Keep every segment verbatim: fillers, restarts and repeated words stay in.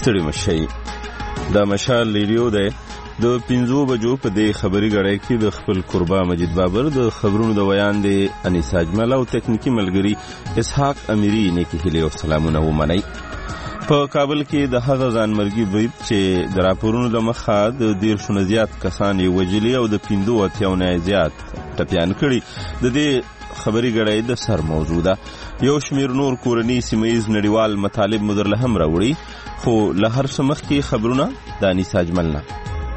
ستړي مشئ. دا مشال ریډیو دی. د پنځو بجو په دې خبري غړای کې د خپل قربا مجید بابر د خبرونو د بیان دی انیسا اجمل او تکنیکی ملګری اسحاق امیری نه کې هلي او سلامونه ومنئ. په کابل کې د هغه ځانمرګي برید چې د راپورونو د مخه د دیرشو نه زیات کسان یې وژلي او د پنځو اتیاو نه زیات ټپیان کړي د دې خبري غړای د سر موضوع ده. یو شمیر نور کورنی سیمایز نړیوال مطالب مدرله هم راوړي، خو له هر څه مخکې خبرونه د انیسا اجمل نه.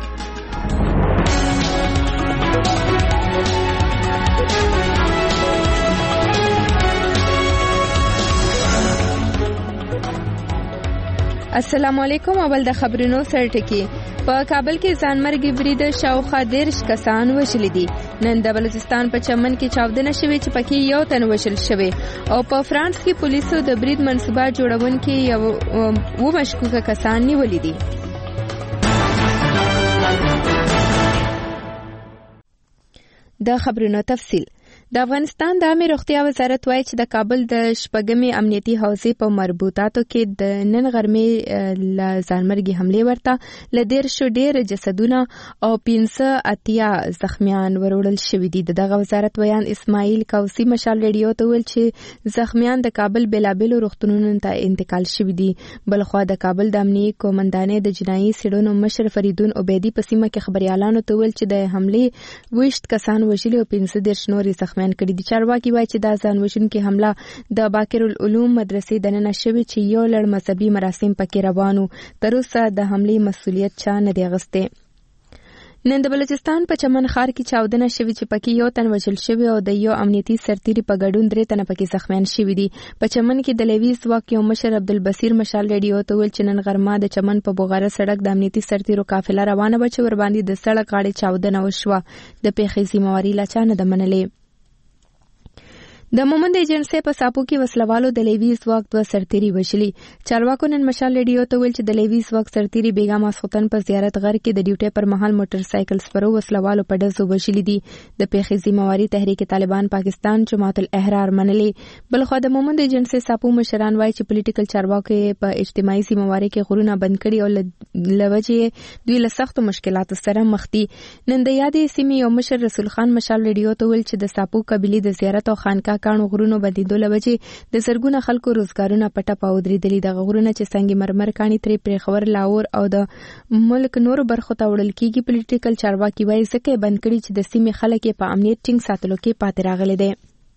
السلام علیکم. اول د خبرونو سرټکی. په کابل کې ځانمرګي برید شاوخوا دیرش کسان وژل دي. نن د بلوچستان په چمن کې چاودنه شوې چې پکې یو تن وژل شوی، او په فرانس کې پولیسو د برید منصوبه جوړونکي یو و مشکوکه کسان نیولي دي. د خبرونو تفصیل. د افغانستان د عامه روغتیا وزارت وایي چې د کابل د شپږمې امنیتي حوزې په مربوطاتو کې د نن غرمې له ځانمرګي حملې ورته له دیرشو ډېر جسدونه او پنځه اتیا زخمیان وروړل شوي دي. دغه وزارت ویان اسماعیل کوسی مشال ریډیو ته ویل چې زخمیان د کابل بېلابېلو روغتونونو ته انتقال شوي دي. بلخوا د کابل د امنیتي قومندانۍ د جنایي څېړنو مشر فریدون عبیدي په سیمه کې خبریالانو ته ویل چې د حملې ویشت کسان وژلي او پنځه دېرش نور زخمیان کړي دي. چارواکي وایي چې دا ځانوژونکې حمله د باکر العلوم مدرسې دننه شوې چې یو لړ مذهبي مراسم پکې روانو. تر اوسه د حملې مسؤلیت چا نه دی اخیستی. نن د بلوچستان په چمن ښار کې چاودنه شوې چې پکې یو تن وژل شوی او د یو امنیتي سرتیري په ګډون درې تنه پکې زخمیان شوي دي. په چمن کې د لیوي ځواک یو مشر عبدالبصیر مشال ریډیو ته ویل چې نن غرمه د چمن په بوغاره سړک د امنیتي سرتیرو قافله روانه وه چې ورباندې د سړک غاړې چاودنه وشوه. د پیښې ذمهواري لا چا نه ده منلې. د مومند ایجنسۍ په ساپو کې وسلوالو د لیوي ځواک دوه سرتیري وژلي. چارواکو نن مشال ریډیو ته ویل چې د لیوي ځواک سرتیري بیګا ماسخوتن په زیارت غر کې د ډیوټۍ پر مهال موټر سایکل سپرو وسلوالو په ډزو وژلي دي. د پیښې ذمهواري تحریک طالبان پاکستان جماعت الاحرار منلې. بلخوا د مومند ایجنسۍ ساپو مشران وایي چې پولیټیکل چارواکو په اجتماعي ذمهواري کې غرونه بند کړي او له وجې دوی له سختو مشکلاتو سره مخ دي. نن د یادې سیمې یو مشر رسول خان مشال ریډیو ته ویل چې د ساپو قبیلې د زیارت او خانقاه کانو غرونو بندیدو له وجې د زرګونه خلکو روزګارونه پټه پا ودرېدلي. دغه غرونه چې سنگ مرمر کاڼي ترې پرېښور لاهور او د ملک نورو برخو ته وړل کېږي. پولیټیکل چارواکي وایي ځکه یې بند کړي چې د سیمې خلک یې په امنیت ټینګ ساتلو کې پاتې راغلي دي.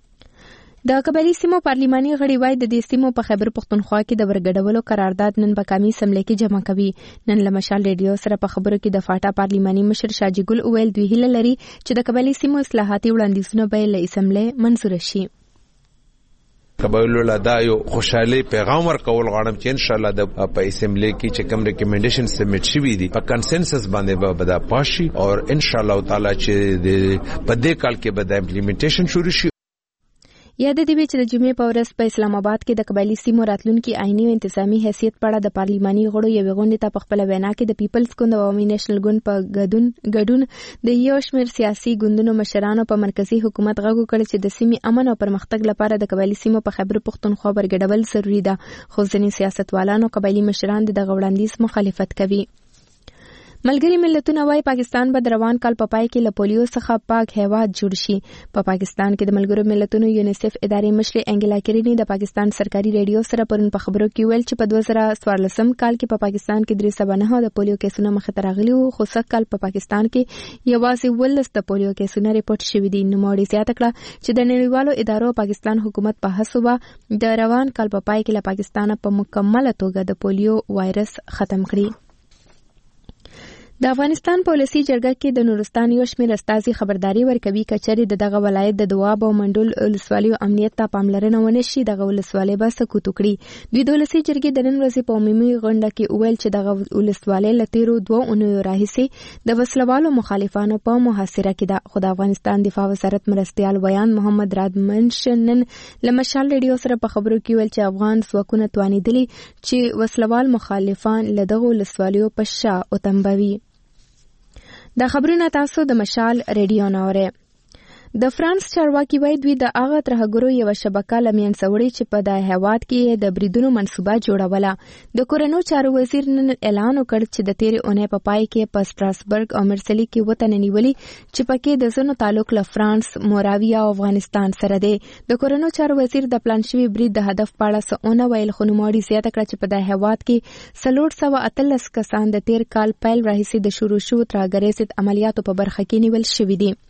د قبایلي سیمو پارلیماني غړي وایي د دې سیمو په خیبر پښتونخوا کې د ورګډولو قرارداد نن په قومي اسمبلۍ کې جمع کوي. نن له مشال ریډیو سره په خبرو کې د فاټا پارلیماني مشر شاجي ګل وویل دوی هیله لري چې د قبایلي سیمو اصلاحاتي وړاندیزونه به له اسمبلۍ منظور شي. قبایلو له دا یو خوشحالي پیغام ورکول غواړم چې ان شاء الله د په اسمبلی کې چې کوم ریکمنډیشن سبمټ شوي دي په کنسنسس باندې به بدا پاشي او ان شاء الله تعالی چې د په دې کال کې به د امپلیمنټیشن شروع شي. یاد دی چې د جمعې په ورځ په اسلام آباد کې د قبایلي سیمو راتلونکي آئینی او انتظامی حیثیت په اړه د پارلیماني غړو یوې غونډې ته په خپله وینا کې د پیپلز ګوند او عوامي نیشنل ګوند په ګډون د یو شمېر سیاسي ګوندونو مشرانو په مرکزي حکومت غږ وکړ چې د سیمې امن او پرمختګ لپاره د قبایلي سیمو په خیبر پښتونخوا ورګډول ضروري ده. خو ځینې سیاستوالانو قبایلي مشران د دغه وړاندیز مخالفت کوي. ملګري ملتونه وايي پاکستان به د روان کال په پای کې له پولیو څخه پاک هیواد جوړ شي. په پاکستان کې د ملګرو ملتونو یونیسف ادارې مشر انګلا کیرینی د پاکستان سرکاري ریډیو سره پرون په خبرو کې ویل چې په دوه زره څوارلسم کال کې په پاکستان کې درې سوه نهه د پولیو کیسونه مخې ته راغلي وو، خو سږ کال په پاکستان کې یوازې اوولس د پولیو کیسونه ریپورټ شوي دي. نوموړي زیاته کړه چې د نړیوالو ادارو پاکستان حکومت په هڅو به د روان کال په پای کې له پاکستانه په مکمله توګه د پولیو وایرس ختم کړي. د افغانستان په ولسي جرګه کې د نورستان یو شمېر استازي خبرداري ورکوي که چېرې د دغه ولایت د دواب او منډول ولسوالیو امنیت ته پاملرنه ونه شي دغه ولسوالۍ به سقوط وکړي. دوی د ولسي جرګې د نن ورځې په عمومي غونډه کې وویل چې دغه ولسوالۍ له تېرو دوو اونیو راهیسې د وسلوالو مخالفانو په محاصره کې ده. خو د افغانستان دفاع وزارت مرستیال ویان محمد رادمنش نن له مشال ریډیو سره په خبرو کې ویل چې افغان ځواکونه توانېدلي چې وسلوال مخالفان له دغه ولسوالیو په شا وتمبوي. دا خبرونه تاسو د مشال ریډیو نه اورئ. د فرانس چارواکي وایي دوی د هغه ترهګرو یوه شبکه له منځه وړي چې په دغه هېواد کې د بریدونو منصوبه جوړوله. د کورنیو چارو وزیر نن اعلان وکړ چې د تېرې اونۍ په پای کې په سټراسبرګ او مرسلي کې وطن نیولي چې پکې د ځینو تعلق له فرانس، موراویا او افغانستان سره دی. د کورنیو چارو وزیر د پلان شوي برید د هدف په اړه څه ونه ویل، خو نوموړي زیاته کړه چې په دغه هېواد کې څلور سوه اتلس کسان د تېر کال پیل راهیسې د شروع شوو ترهګرۍ ضد عملیاتو په برخه کې نیول شوي دي.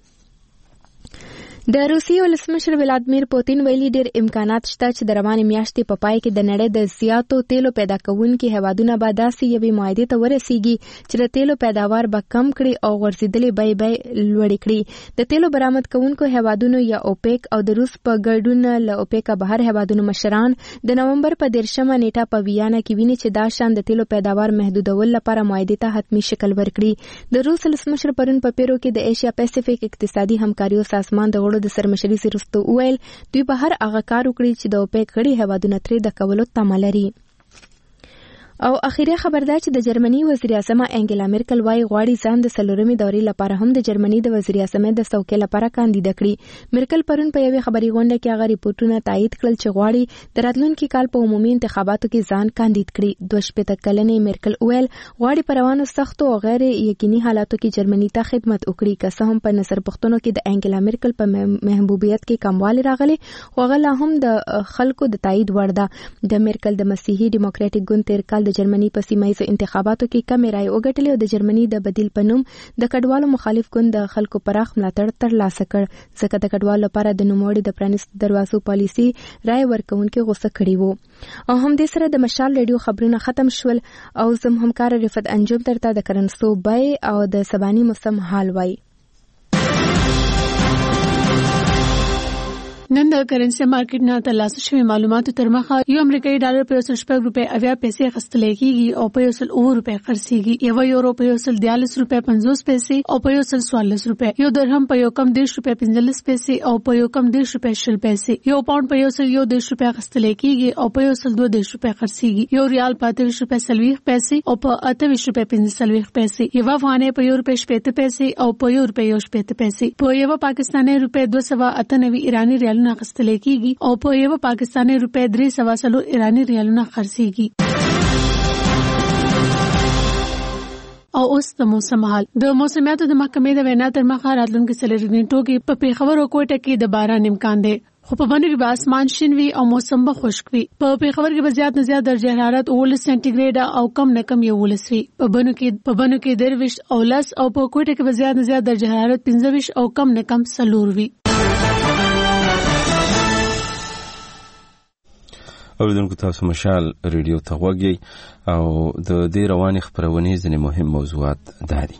د روسیې ولسمشر ولادیمیر پوتین ویلي ډېر امکانات شته چې د روانې میاشتې په پای کې د نړۍ د زیاتو تیلو پیدا کوونکي هیوادونه به داسې یوې معاهدې ته ورسیږي چې د تیلو پیداوار به کم کړي او غورځېدلې بیې به لوړې کړي. د تیلو برآمد کوونکو هیوادونو یا اوپیک او د روس په ګډون له اوپیکه بهر هیوادونو مشران د نومبر په دېرشمه نیټه په ویانا کې ویني چې دا شان د تیلو پیداوار محدودول لپاره معاهدې ته حتمي شکل ورکړي. د روس ولسمشر پرون په پیرو کې د ایشیا پیسفیک اقتصادي همکاریو سازمان د د سرمشري سرستو ویل دوی به هر هغه کار وکړي چې د اوپیک غړي هیوادونه ترې د کولو تمه لري. او اخیری خبر ده چې د جرمني وزیر اعظم انګلا میرکل وايي غواړي ځان د څلورمې دورې لپاره هم د جرمني د وزیر اعظم د څوکۍ لپاره کاندید کړي. میرکل پرون په یوې خبري غونډه کې هغه ریپورتونه تایید کړل چې غواړي د راتلونکي کال په عمومي انتخاباتو کې ځان کاندید کړي. دوه شپېته کلنې میرکل ویل غواړي په روانو سختو او غیر یقیني حالاتو کې جرمني ته خدمت وکړي. که څه هم په نظر پښتنو کې د انګلا میرکل په محبوبیت کې کموالی راغلی، خو هغه لا هم د خلکو د تایید وړ ده. د میرکل د مسیحي ډیموکراټیک ګوند تیر کال د جرمني په سیمه ییزو انتخاباتو کې کمې رایې وګټلې او د جرمني د بدیل په نوم د کډوالو مخالف ګوند د خلکو پراخ ملاتړ ترلاسه کړ، ځکه د کډوالو لپاره د نوموړي د پرانیستو دروازو پالیسي رایې ورکوونکي غوسه کړي وو. او همدې سره د مشال ریډیو خبرونه ختم شول او زم همکار رفت انجم ترته د کرنسو بای او د سباني موسم حال وای. نن د کرنسي مارکیټ نه ترلاسه شوی معلوماتو تر مخه یو امریکایي ډالر په یو سل شپږ روپۍ اویا پیسې اخیستل کېږي او په یو سل اووه روپۍ خرڅېږي. یو یورو په یو سل دیارلس روپۍ پنځوس پیسې او په یو سل څوارلس روپۍ. یو درهم په یو کم دېرش روپۍ پنځلس پیسې او په یو کم دېرش روپۍ شل پیسې. یو پاونډ په یو سل یو دېرش روپۍ اخیستل کېږي او په یو سل دوه دېرش روپۍ خرڅېږي. یو ریال په اته ویشت روپۍ څلوېښت پیسې او په اته ویشت روپۍ پنځه څلوېښت پیسې. یو افغانۍ په یو روپۍ شپېته پیسې او په یو روپۍ یو شپېته پیسې. په یو پاکستاني روپۍ دوه سوه اته نوي ایراني ریالونه اخیستل کېږي او په یو پاکستاني روپۍ درې سوه څلور ایراني ریالونه خرڅېږي. او اوس د موسم حال. د موسمیاتو د محکمې د وینا تر مخه راتلونکي څلور غنټو کې په پیښور او کوټه کې د باران امکان دی، خو په بڼو کې به اسمان شین وي او موسم به خشک وي. په پیښور کې به زیات نه زیات درجه حرارت اوولس سانتي ګریډ او کم نه کم یوولس وي. په بڼو کې په بڼو کې درویشت او لس او په کوټه کې به زیات نه زیات درجه حرارت پنځه ویشت او کم نه کم څلور وي. اوریدونکو تاسو مشال ریډیو ته غوږی او د دې روانې خبرونې ځینې مهم موضوعات داري.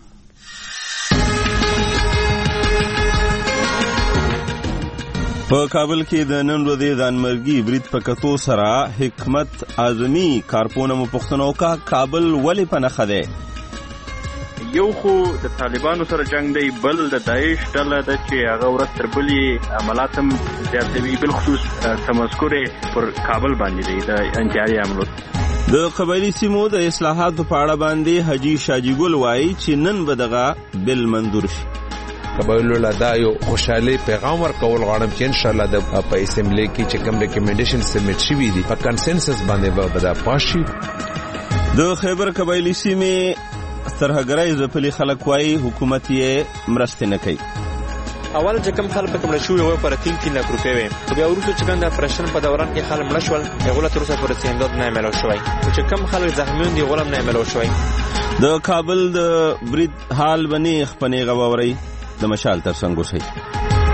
په کابل کې د نن ورځې ځانمرګي برید په کتو سره حکمت اعظمي کارپونه مو پوښتنه وکړه کابل ولې په نښه دی؟ یو خو د طالبانو سره جنگ دی، بل د داعش ډله ده چې هغه ورځ تر بلې حملات هم زیاتوي، بالخصوص تمسکر پر کابل باندې دی د انتحاري حملو. د قبایلي سیمو د اصلاحاتو په اړه باندې حاجي شاجي ګل وایي چې نن به دغه بل منظور شي. قبایلو له دا یو خوشحالي پیغام ورکول غواړم چې انشاءالله د په اسمبلی کې چې کوم ریکمنډیشن سبمیټ شوي دي په کنسنسس باندې به دا پاس شي. د خیبر قبایلي سیمې ترهګرۍ ځپلي خلک وایي حکومت یې مرستې نه کوي. اول چې کوم خلک پکې مړه شوي وو پر تین تین لاک روپۍ وې، خو بیا وروسته چې کوم د اپریشن په دوران کې خلک مړه شول هغو له تر اوسه پورې څه امداد نه یې میلاو شوی، خو چې کوم خلک زخمیون دي هغو له هم نه یې میلاو شوی. د کابل د برید حال به نیغ په نیغه واورئ د مشال تر څنګ اوسئ.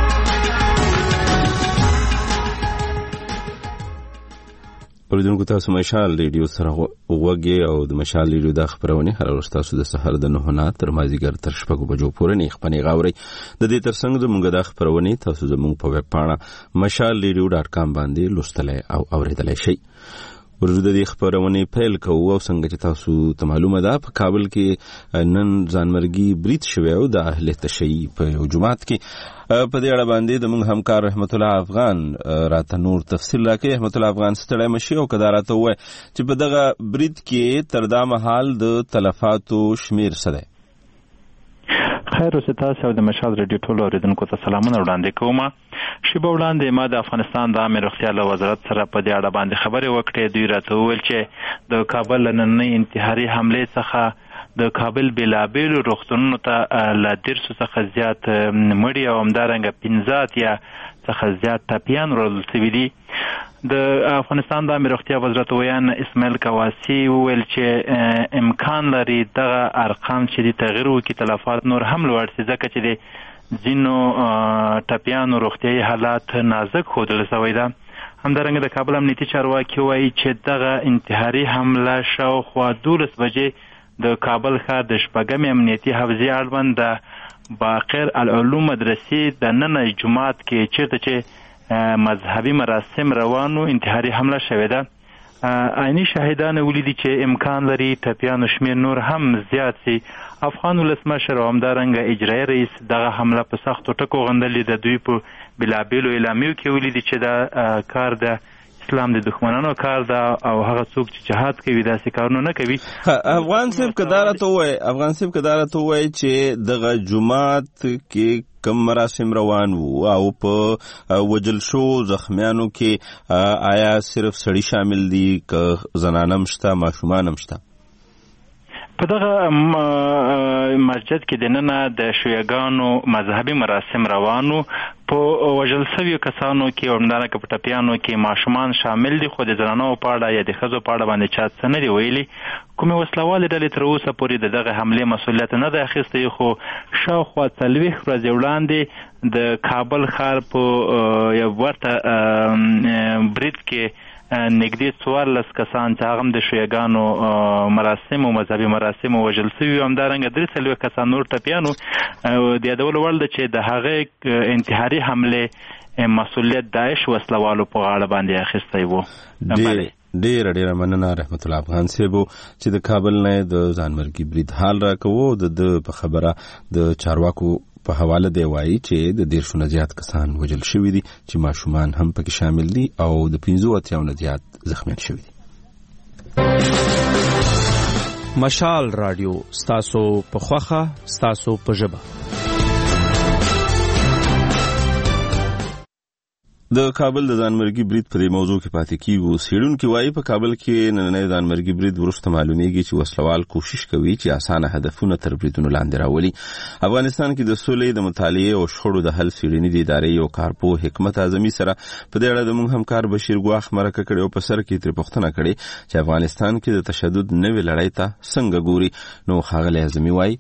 اوریدونکو تاسو مشال ریډیو سره غوږی او د مشال ریډیو د خبرونه هر ورځ تاسو د سحر د نه نه تر مازیګر تر شپږو بجو پورې نه خپنې غاوري. د دې ترڅنګ زموږ د خبرونه تاسو زموږ په ویب پاڼه مشال ریډیو ډاټ کام باندې لوستلای او اوریدلای شئ. ورته د خبرونه پیل کوو او څنګه چې تاسو ته معلومه ده په کابل کې نن ځانمرګي برید شوی او د اهل تشیع په یو جماعت کې. په دې اړه باندې د موږ همکار رحمت الله افغان راته نور تفصیل راکړي. رحمت الله افغان ستړی مشي او کدا راته وای چې په دغه برید کې تر دا مهال د تلفاتو شمیر څه دی؟ خیر اوسه تاسو او د مشال رادیو ټولو اوریدونکو ته سلامونه وړاندې کوم. شیبه وړاندې ما د افغانستان د عامه روغتیا له وزارت سره په دې اړه باندې خبرې وکړې. دوی راته وویل چې د کابل نننۍ انتحاري حملې څخه د کابل بېلابېلو روغتونونو ته له دیرشو څخه زیات مړي او همدارنګه پنځه اتیا څخه زیات ټپیان روزل شوي دي. د افغانستان د عامه روغتیا وزارت ویان اسماعیل کواسی وویل چې امکان لري دغه ارقام چې دي تغیر وکړي، تلفات نور هم لوړ شي، ځکه چې د ځینو ټپیانو روغتیایي حالات نازک ښودل شوی ده. همدارنګه د کابل امنیتي چارواکي وایي چې دغه انتحاري حمله شاوخوا دولس بجې د کابل ښار د شپږمې امنیتي حوزې اړوند د باقر العلوم مدرسې د ننه جومات کې چیرته چې مذهبي مراسم روانو انتحاري حمله شوې ده. عیني شاهدان ولیدي چې امکان لري ټپیانو شمېر نور هم زیات شي. افغان ولسمشر او همدارنګه اجرایي رئیس دغه حمله په سختو ټکو غندلې ده. دوی په بېلابېلو اعلامیو کې ولیدي چې دا کار د اسلام د دښمنانو کار ده او هغه څوک چې جهاد کوي داسې کارونه نه کوي. افغان صاحب کدارته وای افغان صاحب کدارته وای چې دغه جمعات کې کم مراسم روان وو او په وجل شو زخمیانو کې آیا صرف سړی شامل دي که زنانه مشته ماشومان مشته؟ په دغه مسجد کې دننه د شیعاګانو مذهبي مراسم روانو. په وژل شویو کسانو کې او همدارنګه په ټپیانو کې ماشومان شامل دي، خو د زنانو په اړه یا د ښځو په اړه باندې چا څه نه دي ویلي. کومې وسلوالې ډلې تر اوسه پورې د دغه حملې مسؤلیت نه دی اخیستی، خو شاوخوا څلوېښت ورځې وړاندې د کابل ښار په یو ورته برید کې نږدې څوارلس کسان چې هغه هم د شیعاګانو مراسم او مذهبي مراسم وژل شوي، همدارنګه درې څلوېښت کسان نور ټپیانو. د یادولو وړ ده چې د هغې انتحاري حملې مسؤلیت داعش وسلوالو په غاړه باندې اخیستی و. ډېره ډېره مننه رحمت الله افغان صاحبو چې د کابل نه د ځانمرګي برید حال راکوو. د ده په خبره د چارواکو په حواله دی وایي چې د دیرشو نه زیات کسان وژل شوي دي، چې ماشومان هم پکې شامل دي او د پنځو اتیاو نه زیات زخمیان شوي دي. مشال رادیو ستاسو په خوښه ستاسو په ژبه. د کابل د ځانمرګي برید په دې موضوع کې پاتې کیږو. څېړونکي وایي په کابل کې نننی ځانمرګي برید وروسته معلومیږي چې وسلوال کوشش کوي چې اسانه هدفونه تر بریدونو لاندې راولي. افغانستان کې د سولې د مطالعې او شخړو د حل څېړنې د ادارې یو کارپوه حکمت اعظمي سره په دې اړه زموږ همکار بشیر ګواخ مرکه کړې او په سر کې ترې پوښتنه کړې چې افغانستان کې د تشدد نوې لړۍ ته څنګه ګوري. نو ښاغلی اعظمي وایي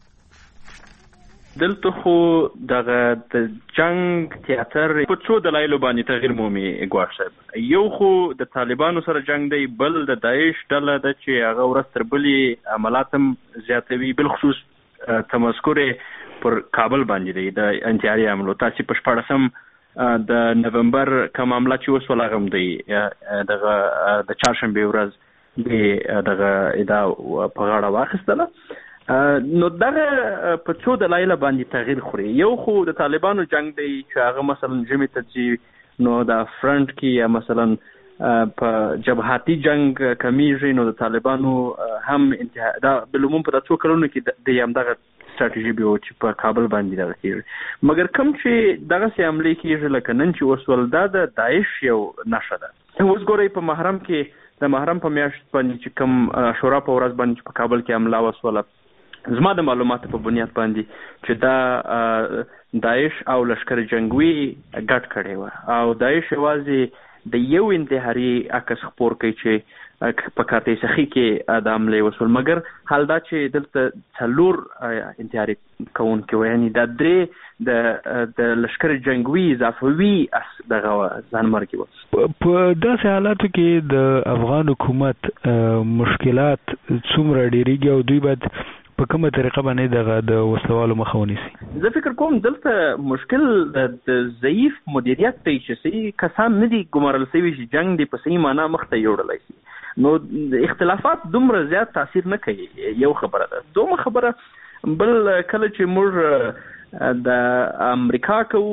دلته خو دغه د جنگ تیاتر په څو دلایلو باندې تغیر مومي. ګواښ صاحب، یو خو د طالبانو سره جنگ دی، بل د داعش ډله ده چې هغه ورځ تر بلې عملات هم زیاتوي، بالخصوص تمسکر پر کابل باندې دی د انتحاري حملو. تاسې په شپاړسم د نومبر کوم حمله چې وسول هغه هم دی دغه د چهارشنبې ورځ د دغه ادعا په غاړه واخیستله. نو دغه په څو دلایل باندې تغیر خوري. یو خو د طالبانو جنگ دی چې هغه مثلا ژمي ته ځي، نو د فرنټ کې یا مثلا په جبهاتي جنگ کمیږي، نو د طالبانو هم انتها دا بلومون په څو کلونو کې د یم دغه ستراتیژي به چې په کابل باندې دغه کېږي. مګر کوم چې دغه سي حملې کېږي لکه نن چې وسول دا د داعش یو نښه ده. اوس ګورئ په محرم کې د محرم په میاشت باندې چې کوم شورا په ورځ باندې په کابل کې حمله وسوله، زما د معلوماتو په بنیاد باندې چې دا داعش او لشکر جنگوي ګډ کړی و او داعش یوازې د یو انتحاري عکس خپور کوي چې په کاته سخی کې د حملې وسول. مګر حال دا چې دلته څلور انتحاري کوونکي و، یعنی دا درې د د لشکر جنگوي اضافوي دغه ځانمرګي و. په داسې حالاتو کې د افغان حکومت مشکلات څومره ډېرېږي او دوی باید په کومه طریقه باندې دغه د وسوالو مخه ونیسي؟ زه فکر کوم دلته مشکل د ضعیف مدیریت دی چې صحیح کسان نه دي ګمارل شوي چې جنگ دی په صحیح معنا مخ ته یوړلی شي. نو اختلافات دومره زیات تاثیر نه کوي، یو خبره ده. دومره خبره بل کله چې موږ د امریکا کوو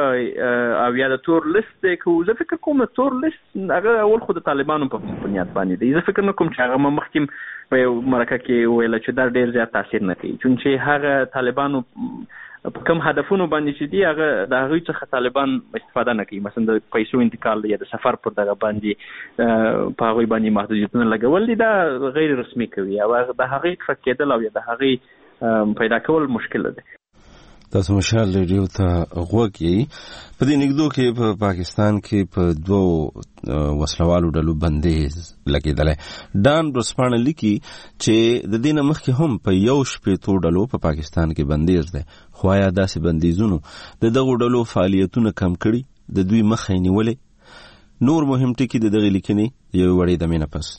او یا د تور لیست کوو، زه فکر کوم د تور لیست هغه اول خو د طالبانو په بنیاد باندې دی. زه فکر نه کوم چې هغه مخکې په یو مرکه کې ویل چې دا ډېر زیات تاثیر نه کوي، چون چې هغه طالبانو په کوم هدفونو باندې چې دی هغه د هغوی څخه طالبان استفاده نه کوي. مثلا د پیسو انتقال یا د سفر پر دغه باندې په هغوی باندې محدودیتونه لګول دي، دا غیر رسمي کوي او د هغوی کفک کېدل او یا د هغوی پیدا کول مشکل دی. تاسو مشال ریډیو ته غوږ یې. په دې نګدو کې په پاکستان کې په دوو وسلوالو ډلو بندیز لګېدلی. ډان ورځپاڼه لیکي چې د دې نه مخکې هم په یو شپېتو ډلو په پاکستان کې بندیز دی، خو آیا داسې بندیزونو د دغو ډلو فعالیتونه کم کړي، د دوی مخه یې نیولې؟ نور مهم ټکي د دغې لیکنې یو وړې دمې نه پس.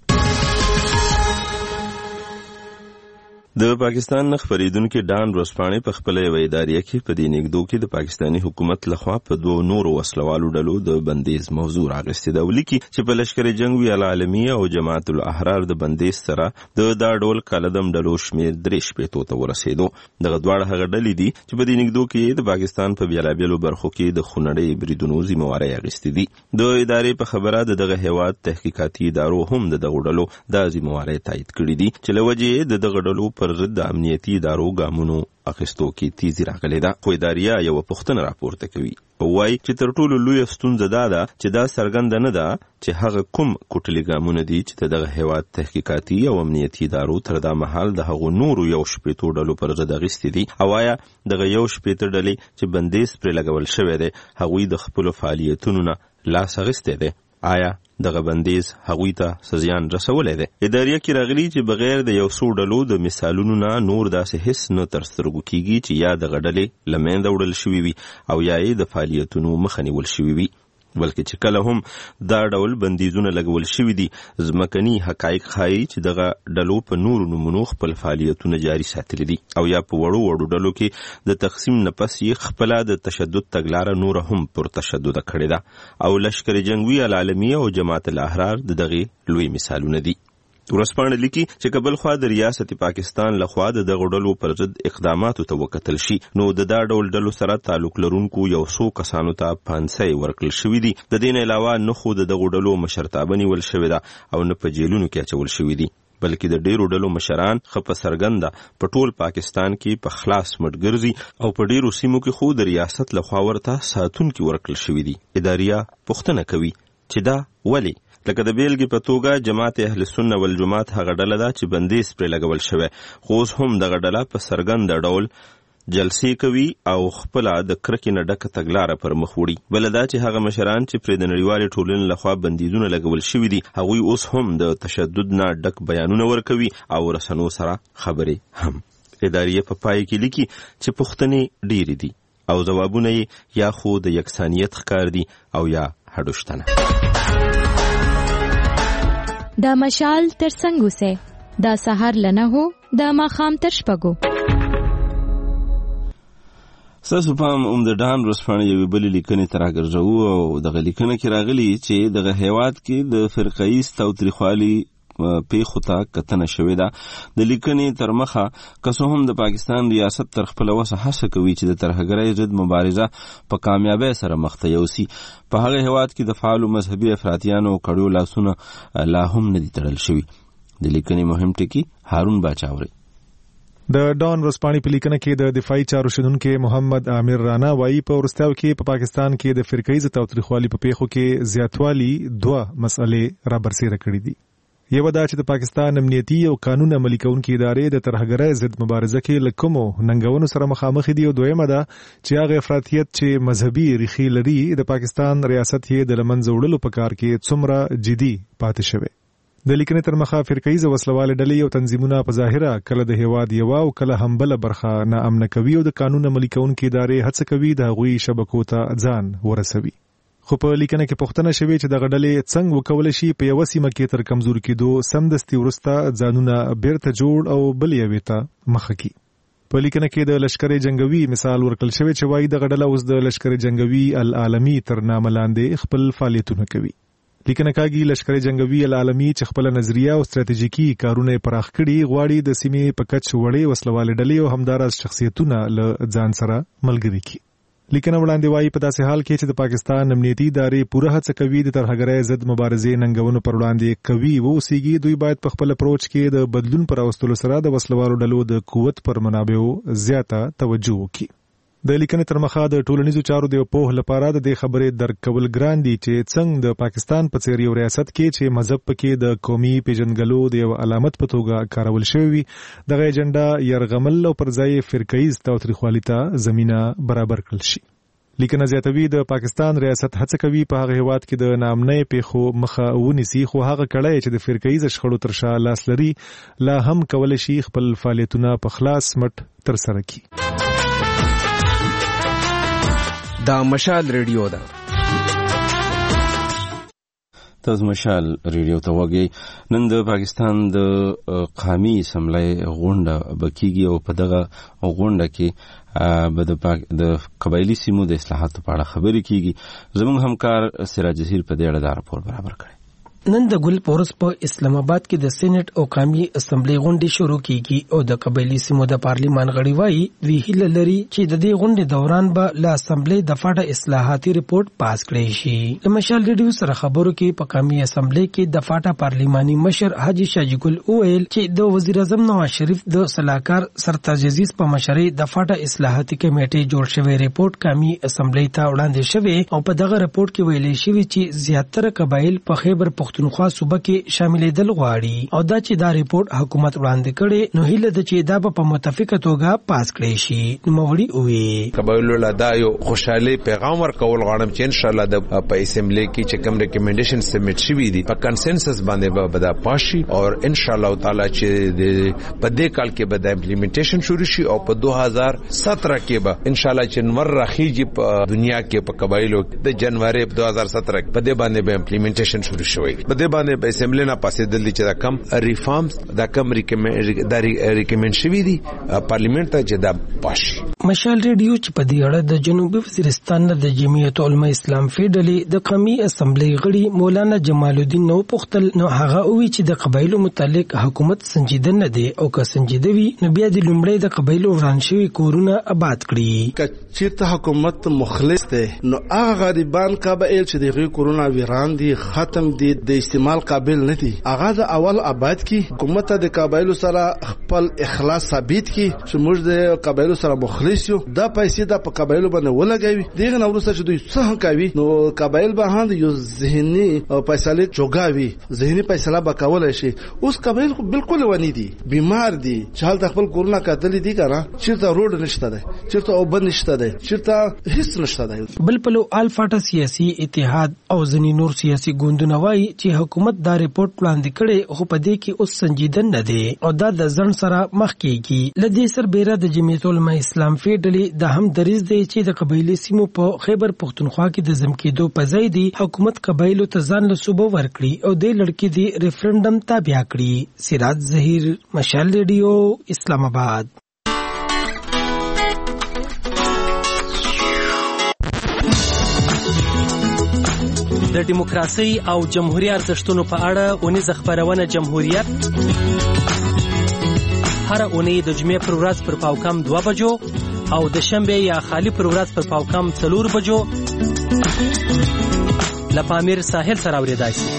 د پاکستان نه خپریدونکي ډان ورځپاڼې په خپله یوه اداریه کې په دې نږدو کې د پاکستاني حکومت لخوا په دوو نورو وسلوالو ډلو د بندیز موضوع راغستې ده او لیکي چې په لشکر جنګ وی العالمیه او جماعت الاحرار د بندیز سره د دا ډول کالدم ډلو شمېر درې شپېتو ته ورسېدو. دغه دواړه هغه ډلې دي چې په دې نږدو کې د پاکستان په بېلابېلو برخو کې د خونړۍ بریدونو ذمهوارۍ اخیستې دي. د ادارې په خبره د دغه هېواد تحقیقاتي ادارو هم د دغو ډلو دا ذمهوارۍ تایید کړي دي چې له وجې د دغه ډلو پر ضد د امنیتي ادارو ګامونو اخیستو کې تیزی راغلی ده. خو اداریه یوه پوښتنه راپورته کوي او وایي چې تر ټولو لویه ستونزه دا ده چې دا څرګنده نه ده چې هغه کوم کوټلي ګامونه دي چې د دغه هېواد تحقیقاتي او امنیتي ادارو تر دا مهال د هغو نورو یو شپېتو ډلو پر ضد اخیستې دي او آیا دغه یو شپېته ډلې چې بندیز پرې لګول شوی دی هغوی د خپلو فعالیتونو نه لاس اخیستی دی؟ آیا دغه بندیز هغوی ته زیان رسولی دی؟ اداریه کې راغلي چې بغیر د یو څو ډلو د مثالونو نه نور داسې هیڅ نه تر سترګو کیږي چې یا دغه ډلې له منځه وړل شوي وي او یا یې د فعالیتونو مخه نیول شوي وي، بلکې چې کله هم دا ډول بندیزونه لګول شوي دي ځمکني حقایق ښایي چې دغه ډلو په نورو نمونو خپل فعالیتونه جاري ساتلي دي او یا په وړو وړو ډلو کې د تقسیم نه پس یې خپله د تشدد تګلاره نوره هم پر تشدده کړې ده او لشکر جنګوي العالمیه او جماعت الاحرار د دغې لوی مثالونه دي. ورځپاڼه لیکي چې که بل خوا د ریاست پاکستان لخوا د دغو ډلو پر ضد اقداماتو ته وکتل شي نو د دا ډول ډلو سره تعلق لرونکو یو څو کسانو ته پانسۍ ورکړل شوي دي. د دې نه علاوه نه خو د دغو ډلو مشرتابه نیول شوې ده او نه په جیلونو کې اچول شوي دي، بلکې د ډیرو ډلو مشران ښه په څرګنده په ټول پاکستان کې په خلاص مټ ګرځي او په ډیرو سیمو کې خو د ریاست لخوا ورته ساتونکي ورکړل شوي دي. اداریه پوښتنه کوي چې دا ولې؟ لکه د بیلګې په توګه جماعت اهل سنت والجماعت هغه ډله ده چې بندیز پرې لګول شوی، خو اوس هم دغه ډله په څرګنده ډول جلسې کوي او خپله د کرکې نه ډکه تګلاره پر مخ وړي. بله دا چې هغه مشران چې پرې د نړیوالې ټولنې لخوا بندیزونه لګول شوي دي هغوی اوس هم د تشدد نه ډک بیانونه ورکوي او رسنو سره خبرې هم. اداریه په پای کې لیکي چې پوښتنې ډېرې دي او ځوابونه یې یا خو د یکسانیت ښکار دي او یا هډوشتنه. دا مشال تر څنګه سه دا سحر لنه هو دا ماخام تر شپګو. ستاسو پام هم د ډان ورځپاڼې یوې بلې لیکنې ته راګرځوو او دغه لیکنه کې راغلي چې دغه هېواد کې د فرقهیز تاوتریخوالي پیښو ته کتنه شوې ده. د لیکنې تر مخه که څه هم د پاکستان ریاست تر خپله وسه هڅه کوي چې د ترهګرۍ ضد مبارزه په کامیابۍ سره مخ ته یوسي، په هغه هېواد کې د فعالو مذهبي افراطیانو او کړیو لاسونه لا هم نه دي تړل شوي. د لیکنې مهم ټکي هارون باچا اوري. د ډان ورځپاڼې په لیکنه کې د دفاعي چارو شنونکي محمد عامر رانا وایي په وروستیو کې په پاکستان کې د فرقهیز تاوتریخوالي په پیښو کې زیاتوالي دوه مسئلې رابرسېره کړي دي. یو دا چې د پاکستان امنیتي او قانون عملي کوونکي ادارې د ترهګرۍ ضد مبارزه کې له کومو ننګونو سره مخامخ دي او دویمه ده چې هغه افراطیت چې مذهبي ریښې لري د پاکستان ریاست یې د له منځه وړلو په کار کې څومره جدي پاتې شوی. د لیکنې تر مخه فرقهیزه وسلوالې ډلې او تنظیمونه په ظاهره کله د هېواد یوه او کله هم بله برخه ناامنه کوي او د قانون عملي کوونکي ادارې هڅه کوي د هغوی شبکو ته ځان ورسوي. خو په لیکنه کې پوښتنه شوې چې دغه ډلې څنګه وکولی شي په یوه سیمه کې تر کمزوري کېدو سمدستي وروسته ځانونه بیرته جوړ او بلې یوې ته مخه کړي. په لیکنه کې د لشکر جنګوي مثال ورکړل شوی چې وایي دغه ډله اوس د لشکر جنګوي العالمي تر نامه لاندې خپل فعالیتونه کوي. لیکنه کاږي لشکر جنګوي العالمي چې خپل نظریه او ستراتیژیکي کارونه پراخ کړي غواړي د سیمې په کچ وړې وسلوالې ډلې او همداراز شخصیتونه له ځان سره ملګري کړي. لیکنه وړاندې وایي په داسې حال کې چې د پاکستان امنیتي ادارې پوره هڅه کوي د ترهګرۍ ضد مبارزې ننګونو پر وړاندې کوي ووسیږي، دوی باید په خپل اپروچ کې د بدلون پر راوستلو سره د وسلوالو ډلو د قوت پر منابعو زیاته توجه وکړي. د لیکنې تر مخه د ټولنیزو چارو د پوه لپاره د دې خبرې درک کول ګران دي چې څنګه د پاکستان په څیر یو ریاست کې چې مذهب پکې د قومي پیژندګلو د یو علامت په توګه کارول شوی دغه ایجنډا يرغمل او پر ځای فرقیز تاوتریخوالي ته زمينه برابر کړل شي. لیکنه زیاتوي د پاکستان ریاست هڅه کوي په هغه هیواد کې د نامنۍ پیښو مخه ونیسي، خو هغه کړای چې د فرقیز شخړو تر شا لاس لري لا هم کولای شي خپل فعالیتونه په خلاص مټ تر سره کړي. دا مشال ریډیو ده. تاسو مشال ریډیو ته وګورئ. نن د پاکستان د قومي اسمبلی غونډه بکیږي او په دغه غونډه کې به د قبایلی سیمو د اصلاحاتو په اړه خبرې کیږي. زموږ همکار سراج ظهیر په دې اړه دا راپور برابر کړی. نن د ګل پورس په اسلام آباد کې د سېنات او قومي اسمبلی غونډه شروع کیږي او د قبایلی سیمو د پارلیمان غړي وایي دوی هیله لري چې د دې غونډې دوران به له اسمبلی د فاټه اصلاحاتي ریپورت پاس کړي شي. د مشال ریډیو سره خبرو کې په قومي اسمبلی کې د فاټه پارلیماني مشر حاجی شاجی ګل اویل چې د وزیر اعظم نواز شریف د صلاحکار سرتاج عزیز په مشرۍ د فاټه اصلاحاتي کمیټې جوړ شوی ریپورت قومي اسمبلی ته وړاندې شوی او په دغه ریپورت کې ویلي شوی چې زیاتره قبایل په خیبر پختونخوا صوبه کې شاملېدل غواړي او دا چې دا ریپورت حکومت وړاندې کړي نو هیله ده چې دا په متفقه توګه پاس کړي شي. نوموړي وی قبایلو له دا یو خوشحالي پیغام ورکول غواړم چې ان شاء الله د په اسمبلی کې چې کوم ریکمنډیشن سبمټ شوي دي په کنسنسس باندې به بدا پاشي او ان شاء الله تعالی چې په دې کال کې به د امپلیمنټیشن شروع شي او په دو هزار سترہ کې به ان شاء الله چې نور راخیږي په دنیا کې په قبایلو د جنوري دو هزار سترہ په دې باندې به امپلیمنټیشن شروع شوی. په دې باندې په اسمبلی نه پاسې دل چې دا کم ریفارمز دا کم ریکمنډ شوی دي پارلیمنت ته چې دا پاشي. مشال ریډیو چې په دې اړه د جنوبي وزیرستان د جمعیت علماء اسلام فیډلې د قومي اسمبلی غړي مولانا جمال الدین نو پختل نو هغه وی چې د قبایلو متعلق حکومت سنجیده نه دی او که سنجیده وي نو بیا د لومړی د قبایلو وران شوی کورونه آباد کړي. کچېرته حکومت مخلص دی نو هغه غریبان قبایل چې دغه کورونه ویران دي ختم دي د استعمال قابل نه دي هغه د اول آباد کی حکومت د قبایلو سره خپل اخلاص ثابت کی چې موږ د قبایلو سره مخلص یو دا پیسې د په قبایلو باندې ولګوي دغه نو ورسره چې دوی څه کوي نو قبایل به هند یو ذهني او فیصله جوګاوي ذهني فیصله به کولای شي. اوس قبایل خو بالکل ونی دي بیمار دي چې حالت خپل کورونه کتل دي کنه چیرته روډ نشته ده چیرته او بند نشته ده چیرته هیڅ نشته ده. بل پلو الفاټا سیاسي اتحاد او ځینې نور سیاسي ګوندونه وایي چې حکومت دا ریپورت وړاندې کړي خو په دې کې اوس سنجیده نه دی او دا د ځن سره مخ کیږي. لدې سربېره د جمعیت علماء اسلام فیډلې د هم دریز دی چې د قبایلی سیمو په خیبر پختونخوا کې د ځمکېدو په ځای دی حکومت قبایلو ته ځان له صوبه ورکړي او د لړکې دی ریفرندم تابع کړي. سراج ظهیر مشال ریډیو اسلام آباد. د دیموکراسي او جمهوریت ارزښتونو په اړه اونیزه خبرونه جمهوریت هر اونۍ د جمعې پر ورځ پر پاوکم دوه بجو او د شنبه یا خالی پر ورځ پر پاوکم څلور بجو له پامیر ساحل سره اوریدای شي.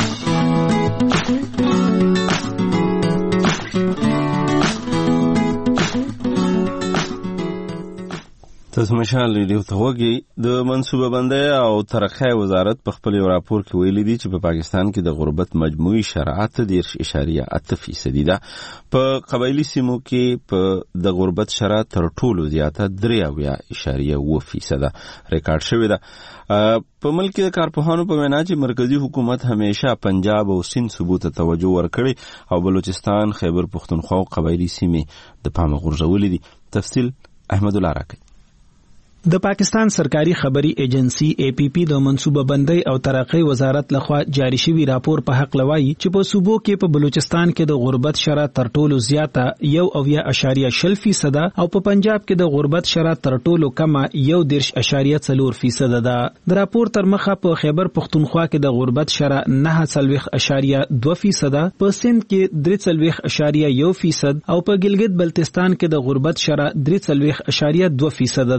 تاسو مشال ریډیو ته وګورئ. د منصوبه بندۍ او ترقۍ وزارت په خپل راپور کې ویلي دي چې په پاکستان کې د غربت مجموعي شرعت دېرش اشاریه اته فیصدي ده. په قبایلی سیمو کې په د غربت شرع تر ټولو زیاته درې اویا اشاریه اوه فیصده ریکارډ شوې ده. په ملک کې د کارپوهانو په وینا چې مرکزی حکومت همیشه پنجاب او سند صوبو ته توجه ورکړي او بلوچستان خیبر پختونخوا او قبایلی سیمې د پامه غورځولې دي. تفصیل احمد الله راکړي. د پاکستان سرکاري خبري ایجنسی اے پی پی د منصوبه بندۍ او ترقۍ وزارت لخوا جاری شوی راپور په حق لوي چې په صوبو کې په بلوچستان کې د غربت شرع تر ټولو زیاته یو اویا اشاریه شل فیصد او په پنجاب کې د غربت شرع تر ټولو کمه یو دیرش اشاریه څلور فیصد ده. د راپور تر مخه په خیبر پختونخوا کې د غربت شرع نه څلويخ اشاریه دوه فیصد، په سند کې درې څلويخ اشاریه یو فیصد او په ګلګت بلتستان کې د غربت شرع درې څلويخ اشاریه دوه فیصد ده. پر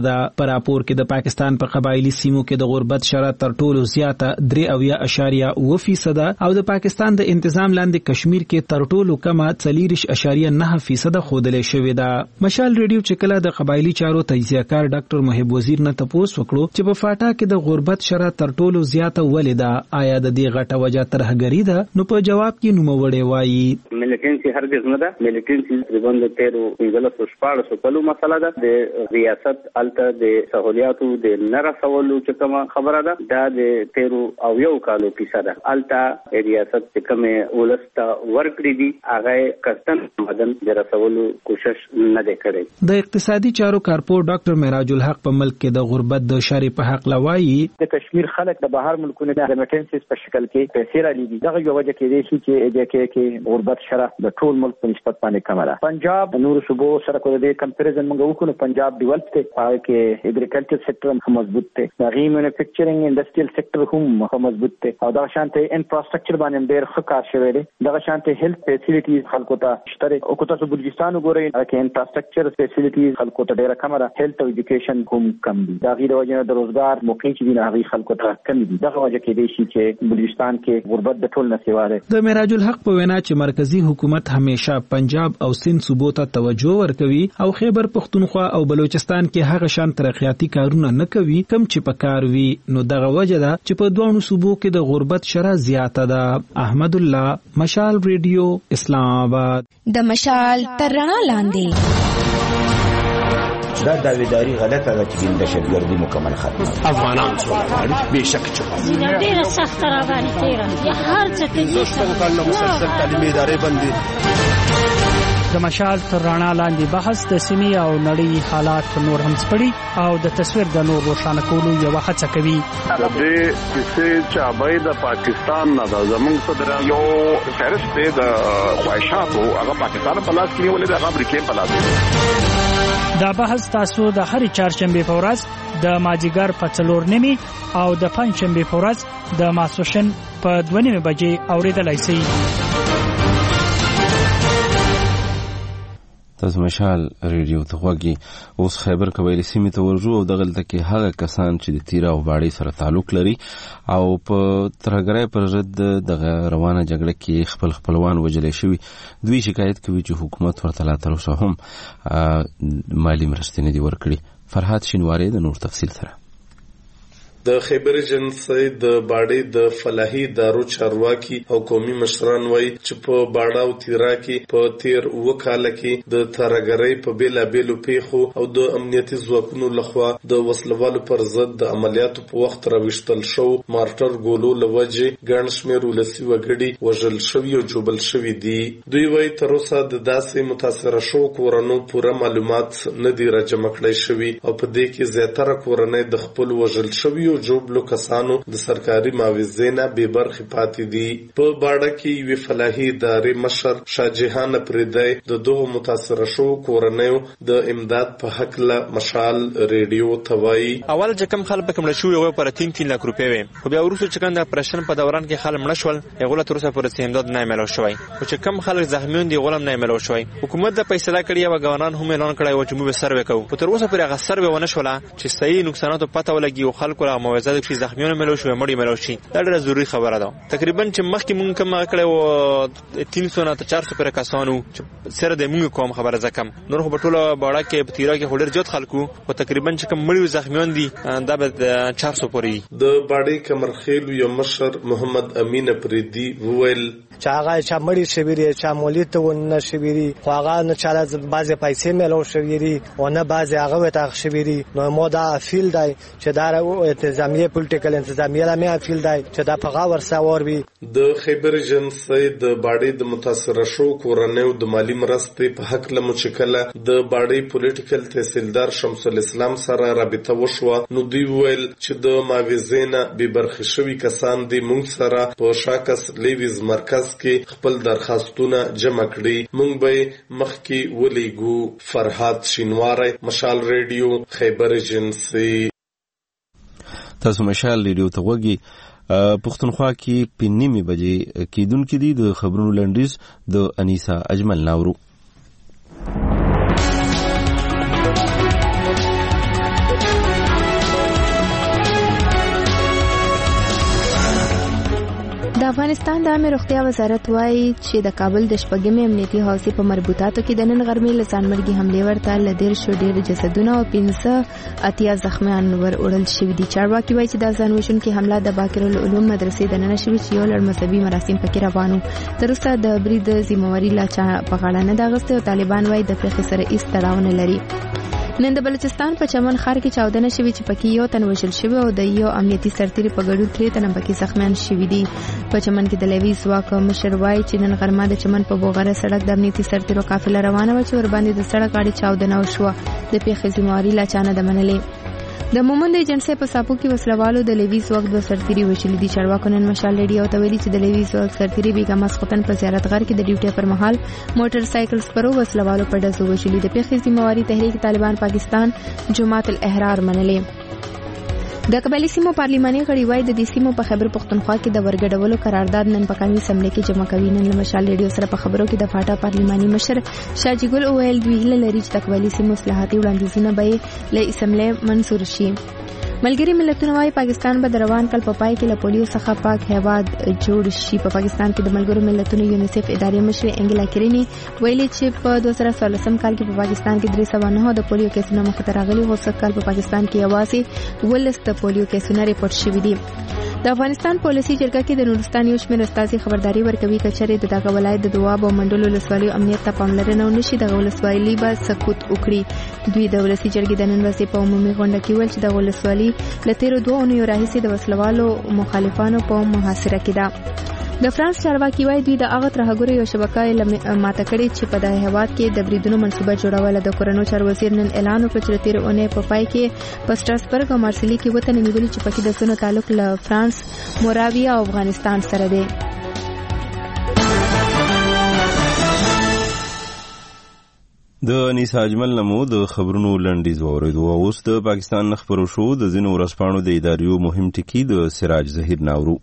راپور کې د پاکستان په قبایلی سیمو کې د غربت شرح تر ټولو زیاته درې اویا اشاریه اوه فیصد او د پاکستان د انتظام لاندې کشمیر کې تر ټولو کمه څلوریش اشاریه نه فیصد ښودلې شوې ده. مشال ریډیو چې کله د قبایلی چارو تجزیه کار ډاکټر محب وزیر نه تپوس وکړو چې په فاټا کې د غربت شرح تر ټولو زیاته ولې ده، آیا د دې غټه وجه ترهګري ده؟ نو په جواب کې نوموړی وایي ملیټنسي هرګز نه ده. ملیټنسي تقریبا د تیرو پنځلسو شپاړسو کلو مسله ده. د ریاست الته د سہولیاتو د نه رسولو چې کومه خبره ده دا د تیرو او یو کالو کیسه ده. الته ریاست چې کومه ولسته ورکړي دي هغه کستن مدن د رسولو کوشش نه دی کړی. د اقتصادي چارو کارپور ډاکټر معراج الحق په ملک کې د غربت د شارې په حق لوایي د کشمیر خلک د بهر ملکونو د ریمیټنسز په شکل کې پیسې را لیږي. دغه یو وجه کې دی چې د کې کې غربت شرح د ټول ملک په نسبت باندې کم ده. پنجاب نور صوبو سره کو د کمپیریزن موږ وکړو پنجاب ډیولپ دی، هغه کې اګریکلچر سېکټر هم مضبوط دی، هغه مینوفیکچرینګ انډستریال سېکټر هم مضبوط دی او دا شانته انفراستراکچر باندې ډېر ښه کار شوی دی. دغه شانته هیلث فیسیلیټیز خلکو ته شته او کو تاسو بلوچستان وګورئ کې انفراستراکچر فیسیلیټیز خلکو ته ډېر کم ده، هیلث او ایجوکیشن هم کم دي. دا غیر وجه د روزګار موقع چې نه هغه خلکو ته کم دي. دغه وجه کې دی چې بلوچستان کې غربت د ټول نه سیوا ده. د معراج الحق په وینا چې مرکزی حکومت همیشه پنجاب او سند صوبو ته توجه ورکوي او خیبر پختونخوا او بلوچستان کې هغه شان ترقیاتي کارونه نه کوي کم چې په کار وي. نو دغه وجه ده چې په دوه صوبو کې د غربت شرح زیاته ده. احمد الله، مشال ریډیو، اسلام آباد. د مشال تر رڼا لاندې دا داویداری غلطه ده چې د دهشتګردي مکمل ختمه افغانان څو به شک چې ډیره سخت را باندې تیرا یا هر څه کې دوستو کله مسلسل تعلیمي ادارې باندې د مشال تر رڼا لاندې بحث د سیمې او نړۍ حالات نور هم سپړي او د تصویر د نور روښانه کولو یو هڅه کوي. د دې چې چابای د پاکستان نه د زمونږ صدر یو فهرست دی د خواهشاتو هغه پاکستان په لاس کې ولې د امریکا په لاس کې. دا بحث تاسو د هرې چهارشنبه په ورځ د ماجیګر په څلور نیمي او د پنځشنبه په ورځ د ماسوشن په دوه نیمه بجې اوریدلای شئ. تاسو مشال ریډیو ته غوږی. اوس خیبر قبایلی سیمې ته ورځو او دغلته کې هغه کسان چې د تیرا او باړې سره تعلق لري او په ترهګرۍ پر ضد دغه روانه جګړه کې خپل خپلوان وژلې شوي دوی شکایت کوي چې حکومت ورته لا تر اوسه هم مالی مرستې نه دي ورکړي. فرحات شینواری د نور تفصیل سره. د خیبر ایجنسی د باډې د فلاحي دارو چارواکي او قومي مشران وایي چې په باډا او تیرا کې په تیر وکاله کې د ترهګرۍ په بیلابېلو پیښو او د امنیتي ځواکونو لخوا د وسلوالو پر ضد د عملیاتو په وخت راویشتل شو مارټر ګولو لوجه ګڼ شمېر ولسي وګړي وژل شوي او جوبل شوي دي. دوی وایي تر اوسه د داسې متاثره شو کورنو پوره معلومات نه دي راجمع کړای شوي او په دې کې زیاتره کورنۍ د خپل وژل شوي جوبلو کسانو د سرکاري معاوضې به برخې پاتې دي. په باډه کې یو فلاحي ادارې مشر شاهجهان پردی د دوه متاثره شو کورنیو د امداد په حق له مشال ریډیو توای اول چې کوم خلک کوم شو یو پر تین تین لک روپۍ وي خو بیا ورسره چې کنده پرشن په دوران کې خلک مړ شول یغله تر اوسه پر امداد نه ملو شوی او چې کوم خلک زخمیون دي غولم نه ملو شوی. حکومت د فیصله کړی او غوانان هم اعلان کړی و چې موږ سروې کوو تر اوسه پر هغه سروې ونه شوله چې صحیح نقصانات پته ولګي او خلکو را موازنه کې زخمیون ملو شو مړی ملو شي. دا ډېره ضروري خبره ده. تقریبا چې مخکې مونږ کوم کړی و تین سو نه چار سو پر کسانو چې سره د مونږ کوم خبره زکم نور په ټوله باړه کې په تیرا کې هډر جوت خلکو او تقریبا چې کوم مړی زخمیون دي دا به چار سو پورې د باړې کمرخیل یو مشر محمد امین پریدي وویل چاغه چا مړی شویری چا مولید ونه شویری خواغه نه چاله بعضی پیسې ملو شویری او نه بعضی هغه وته شویری نو مو دا فیل دی چې دا انتظامیه پولیټیکل انتظامیه لا مې فیل دی چې دا په غاور ساور وي. د خیبر ایجنسی د باډې د متاثره شو کورنیو د مالی مرستې په حق له مشکله د باډې پولیټیکل تحصیلدار شمس الاسلام سره رابطه وشوه. نو دوی ویل چې د معاوضینه به برخې شوي کسان دي مونږ سره په شاکس لیویز مرکز کې خپل درخواستونه جمع کړي مونږ به مخکې ولیږو. فرحات شینواری مشال ریډیو خیبر ایجنسی. تاسو مشال ریډیو ته وګورئ. پښتونخوا کې په نیمه بجې کېدونکې دي د خبرونو لنډیز د انیسا اجمل ناورو. افغانستان د عامه روغتیا وزارت وایي چې د کابل د شپږمې امنیتي حوزې په مربوطاتو کې د نن غرمې له ځانمرګي حملې ورته له دېرش ډېر جسدونه او پنځه اتیا زخمیان ور وړل شوي دي. چارواکي وایي چې دا ځانوژونکې حمله د باکر العلوم مدرسې دننه شوې چې یو لړ مذهبي مراسم پکې روان وو. تر اوسه د برید ذمہواري لا چا په غاړه نه ده اخیستې او طالبان وایي د پیښې سره هیڅ تړاو نه لري. نن د بلوچستان په چمن ښار کې چاودنه شوې چې پکې یو تن وژل شوی او د یو امنیتي سرتیري په ګډون درې تنه پکې زخمیان شوي دي. په چمن کې د لیوي ځواک مشر وایي چې نن غرمه د چمن په بوغره سړک د امنیتي سرتیرو قافله روانه وه چې ورباندې د سړک غاړې چاودنه وشوه. د پیښې ذمہواري لا چا نه ده منلې. د مومند ایجنسۍ په ساپو کې وسلوالو د لیوي ځواک دوه سرتیري وژلي دي. چارواکو نن مشال ریډیو ته ویلي چې د لیوي ځواک سرتیري بیګا ماسخوتن په زیارت غر کې د ډیوټي پر مهال موټر سایکل سپرو وسلوالو په ډزو وژلي. د پیښې ذمہواري تحریک طالبان پاکستان جماعت الاحرار منلې. د قبایلی سیمو پارلیماني غړي وایي د دې سیمو په خیبر پختونخوا کې د ورګډولو قرارداد نن په قومي اسمبلی کې جمع کوي. نن له مشال ریډیو سره په خبرو کې د فاټا پارلیماني مشر شاجي ګل اویل دوی هیله لري چې د قبایلی سیمو اصلاحاتي وړاندیزونه به له اسمبلی منظور شي. ملګری ملتونه وايي پاکستان به د روان کال په پای کې له پولیو څخه پاک هیواد جوړ شي. په پاکستان کې د ملګرو ملتونو یونیسف ادارې مشر انګلا کرینی ویلي چې په دوه زره څوارلسم کال کې په پاکستان کې درې سوه نهه د پولیو کیسونه مخې ته راغلي خو سږ کال په پاکستان کې یوازې اوولس د پولیو کیسونه ریپورټ شوي دي. د افغانستان پالیسي جرګه کې د نورستان یو شمېر استازي خبرداري ورکوي چې چېرې د دغه ولایت د دواب او منډول ولسوالیو امنیت ته پاملرنه ونشي دغه ولسوالي به سقوط وکړي. دوی د ولسي جرګې د نن ورځې په عمومي غونډه کې ویل چې دغه ولسوالي له تېرو دوه اونیو راهیسې د وسلوالو مخالفانو په محاصره کې ده. د فرانس چارواکي وایي دوی د هغه ترهګرو یو شبکه ماته کړې چې په دغه هېواد کې د بریدونو منصوبه جوړوله. د کورنو چارو وزیر نن اعلان وکړ چې د تېرې اونۍ په پای کې په سټراسبرګ او مارسیلي کې اووه تنې نیولي چې پکې د څونو تعلق له فرانس، موراویه او افغانستان سره دی. د انیسا اجمل نمو د خبرونو لنډیز واورېدو او اوس د پاکستان نه خپرو شو د ځینو ورځپاڼو د اداریو مهم ټکي د سراج ظهیر ناورو.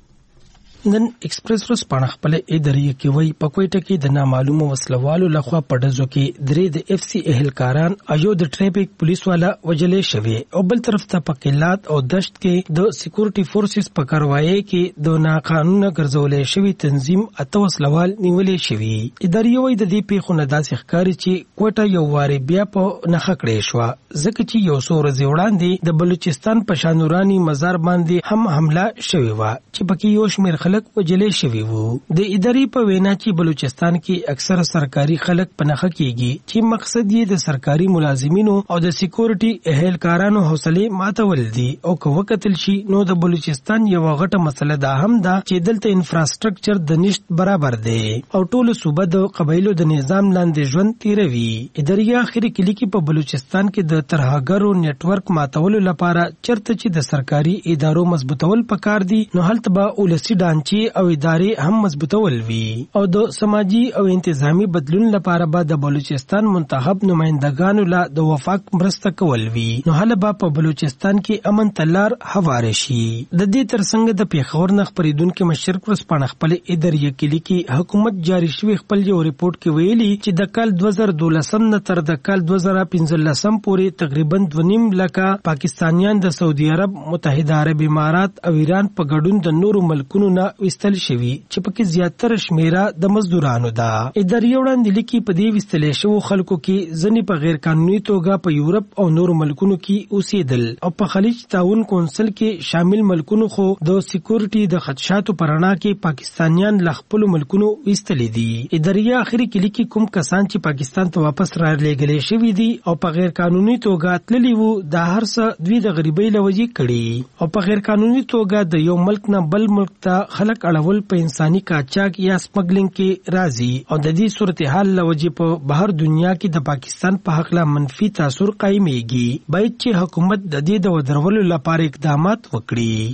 نن ایکسپریس ورځپاڼه خپل ادارې کې وایي په کوټه کې د نامعلومو وسلوالو لخوا په ډزو کې درې د اف سی اهلکاران او د ټریفیک پولیس والا وجلې شوی او بل طرف ته په قلات او دشت کې د سکیورټي فورسز په کاروایی کې د ناقانونه ګرځولې شوی تنظیم اته وسلوال نیولې شوی. ادارې وایي د دې پیښو نه داسې ښکاري چې کوټه یو واري بیا په نخښه کړې شو ځکه چې یو څو ورځې وړاندې د بلوچستان په شانورانی مزار باندې هم حمله شوی و چې پکې یو شمېر خلک وجلې شوي وو. د ادارې په وینا چې بلوچستان کې اکثره سرکاري خلک په نخښه کېږي چې مقصد یې د سرکاري ملازمینو او د سکیورټي اهلکارانو حوصلې ماتول دي او که وکتل شي نو د بلوچستان یو غټه مسله دا هم ده چې دلته انفراستراکچر د نشت برابر دی او ټول صوبه د قبایلو د نظام لاندې ژوند تیروي. ادارې اخري کلی کې په بلوچستان کې د ترهګرو نیټورک ماتولو لپاره چرته چې د سرکاري ادارو مضبوطول پکار دي نو هلته به ولسی ډانچې او ادارې هم مضبوطول وي او د سماجی او انتظامی بدلون لپاره به د بلوچستان منتخب نمائندګانو له د وفاق مرسته کول وي نو هله به په بلوچستان کې امن تلار هواره شي. د دې ترڅنګ د پیښور نه خبرېدونکو مشرق ورځپاڼه خپل ادارې کلی کې حکومت جاری شوی خپل یو ریپورت کې ویلي چې د کال دوه زره دولسم نه تر د کال دوه زره پنځلسم پورې تقریبا دوه نیم لکه پاکستانیان د سعودي عرب، متحده عرب امارات او ایران په ګډون د نورو ملکونو نه وستل شوی چې پکې زیاتره شمیره د مزدورانو ده. ادارې وړاندې لیکي په دې وستلې شوو خلکو کې ځینې په غیر قانوني توګه په یورپ او نورو ملکونو کې اوسېدل او په خلیج تعاون کونسل کې شامل ملکونو خو د سکیورټي د خدشاتو په رڼا کې پاکستانیان له خپلو ملکونو وستلې دي. ادارې اخري کې لیکي کوم کسان چې پاکستان ته واپس را لېږلې شوي دي او په غیر قانوني توګه تللي وو دا هر څه دوی د غریبۍ له وجې کړي او په غیر قانوني توګه د یو ملک نه بل ملک ته خلک اړول په انساني قاچاق یا سمګلینګ کې راځي او د دې صورتحال له وجې په بهر دنیا کې د پاکستان په حق لا منفي تاثر قایمیږي. باید چې حکومت د دې د ودرولو لپاره اقدامات وکړي.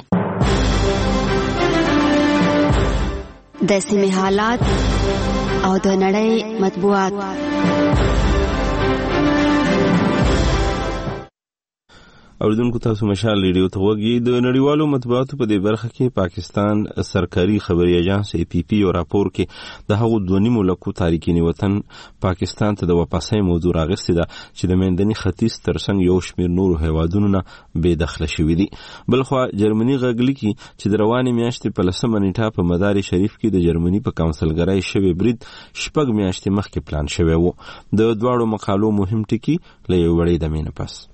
د سیمې حالات او د نړۍ مطبوعات. اوریدونکو تاسو مشال ریډیو ته وګورئ. د نړیوالو مطبوعاتو په دې برخه کې پاکستان سرکاري خبري ایجنس ای پی پی او راپور کې د هغو دوه نیمو لکو تارکین وطن پاکستان ته د واپسۍ موضوع راغستې ده چې د میندني ختیځ ترڅنګ یو شمېر نورو هیوادونو نه بې دخله شوي دي. بلخوا جرمني غږ لیکي چې د روانې میاشتې په لسمه نیټه په مدار شریف کې د جرمني په کونسلګرۍ شوی برید شپږ میاشتې مخکې پلان شوی و. د دواړو مقالو مهم ټکي له یو وړې دمې نه پس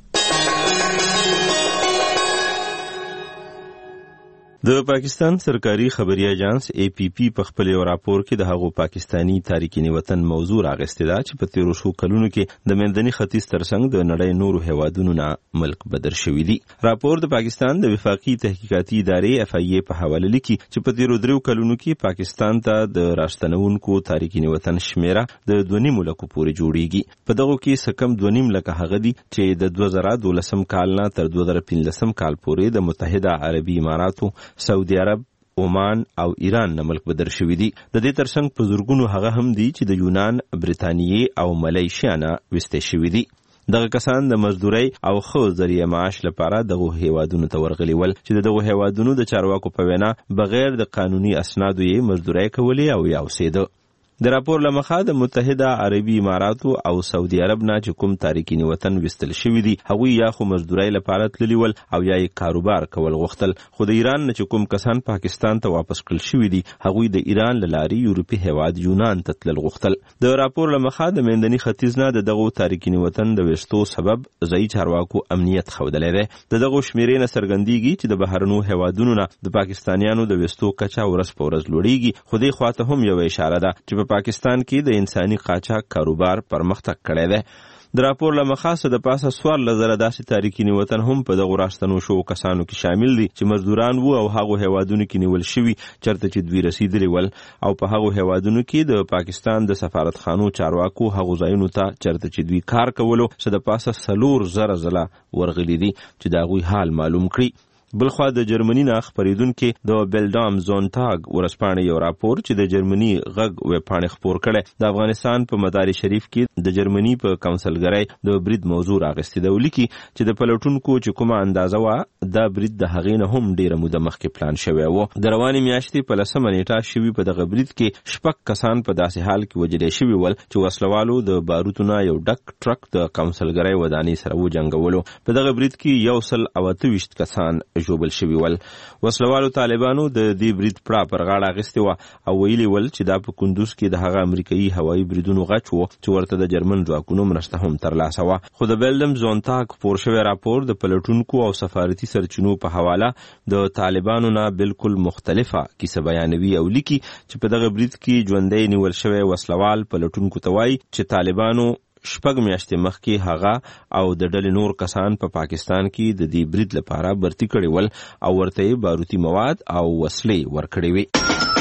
د پاکستان سرکاري خبري ایجنس ای پی پی په خپل یو راپور کې د هغو پاکستانی تارکین وطن موضوع راغستې ده چې په تیرو شو کلونو کې د میندني ختیځ ترڅنګ د نړۍ نورو هیوادونو نه ملک بدر شوي دي. راپور د پاکستان د وفاقي تحقیقاتي ادارې اف ای ای په حواله لیکي چې په تیرو دریو کلونو کې پاکستان ته د راستنونکو تارکین وطن شمیره د دوه نیم لکو پورې جوړیږي. په دغه کې سکم دوه نیم لکه هغه دي چې د دوه زره دولسم کال نه تر دوه زره پنځلسم کال پورې د متحده عربي اماراتو، سعودي عرب، عمان او ایران نه ملک بدر شوي دي. د دې ترڅنګ په زرګونو هغه هم دي چې د یونان، برتانیې او ملیشیا نه وستې شوي دي. دغه کسان د مزدورۍ او ښه ذریعه معاش لپاره دغه هیوادونو ته ورغلي ول چې دغه هیوادونو د چارواکو په وینا بغیر د قانوني اسنادو یې مزدورۍ کولې او یا اوسېده. د راپور له مخه د متحده عربي اماراتو او سعودي عرب نه چې کوم تارکین وطن وستل شوي دي هغوی یا خو مزدورۍ لپاره تللي ول او یا یې کاروبار کول غوښتل. خو د ایران نه چې کوم کسان پاکستان ته واپس کړل شوي دي هغوی د ایران له لارې یورپي هیواد یونان ته تلل غوښتل. د راپور له مخه د میندني ختیځ نه د دغو تارکین وطن د وستو سبب ځایي چارواکو امنیت ښودلی دی. د دغو شمیرې نه څرګندېږي چې د بهرنو هیوادونو نه د پاکستانیانو د وستو کچه ورځ په ورځ لوړېږي. خو دې خواته هم یوه اشاره ده چې په پاکستان کې د انساني قاچاق کاروبار پرمختګ کړی دی. د راپور له مخه د پاسه څوارلس زره داسې تارکین وطن هم په دغو راستنو شوو کسانو کې شامل دي چې مزدوران وو او هغو هیوادونو کې نیول شوي چرته چې دوی رسیدلي ول او په هغو هیوادونو کې د پاکستان د سفارتخانو چارواکو هغو ځایونو ته چرته چې دوی کار کولو څه د پاسه څلور زره ځله ورغلي دي چې د هغوی حال معلوم کړي. بلخوا د جرمني نه خپریدونکي د بیلډام زونتاګ ورځپاڼې یو راپور چې د جرمني غږ ویبپاڼې خپور کړی د افغانستان په مدار شریف کې د جرمني په کونسلګرۍ د برید موضوع راغستې ده. ولیکي چې د پلټونکو چې کومه اندازه وه دا برید د هغې نه هم ډیره موده مخکې پلان شوی و. د روانې میاشتې په لسمه نیټه شوي په دغه برید کې شپږ کسان په داسې حال کې وژلې شوي ول چې وسلوالو د باروتو نه یو ډک ټرک د کونسلګرۍ ودانۍ سره وجنګولو. په دغه برید کې یو سل او اته ویشت کسان ژوبل شوي ول. وسلوالو طالبانو د دې برید پړه پر غاړه اخیستې وه او ویلي ول چې دا په کندوز کې د هغه امریکایي هوایي بریدونو غچ و چې ورته د جرمن ځواکونو مرسته هم ترلاسه وه. خو د بیلډم زونتاګ خپور شوی راپور د پلټونکو او سفارتي سرچینو په حواله د طالبانو نه بالکل مختلفه کیسه بیانوي او لیکي چې په دغه برید کې ژوندی نیول شوی وسلوال پلټونکو ته وایي چې طالبانو شپږ میاشتې مخکې هغه او د ډلې نور کسان په پا پاکستان کې د دې برید لپاره برتي کړي ول او ورته باروتي مواد او وسلې ورکړي وي.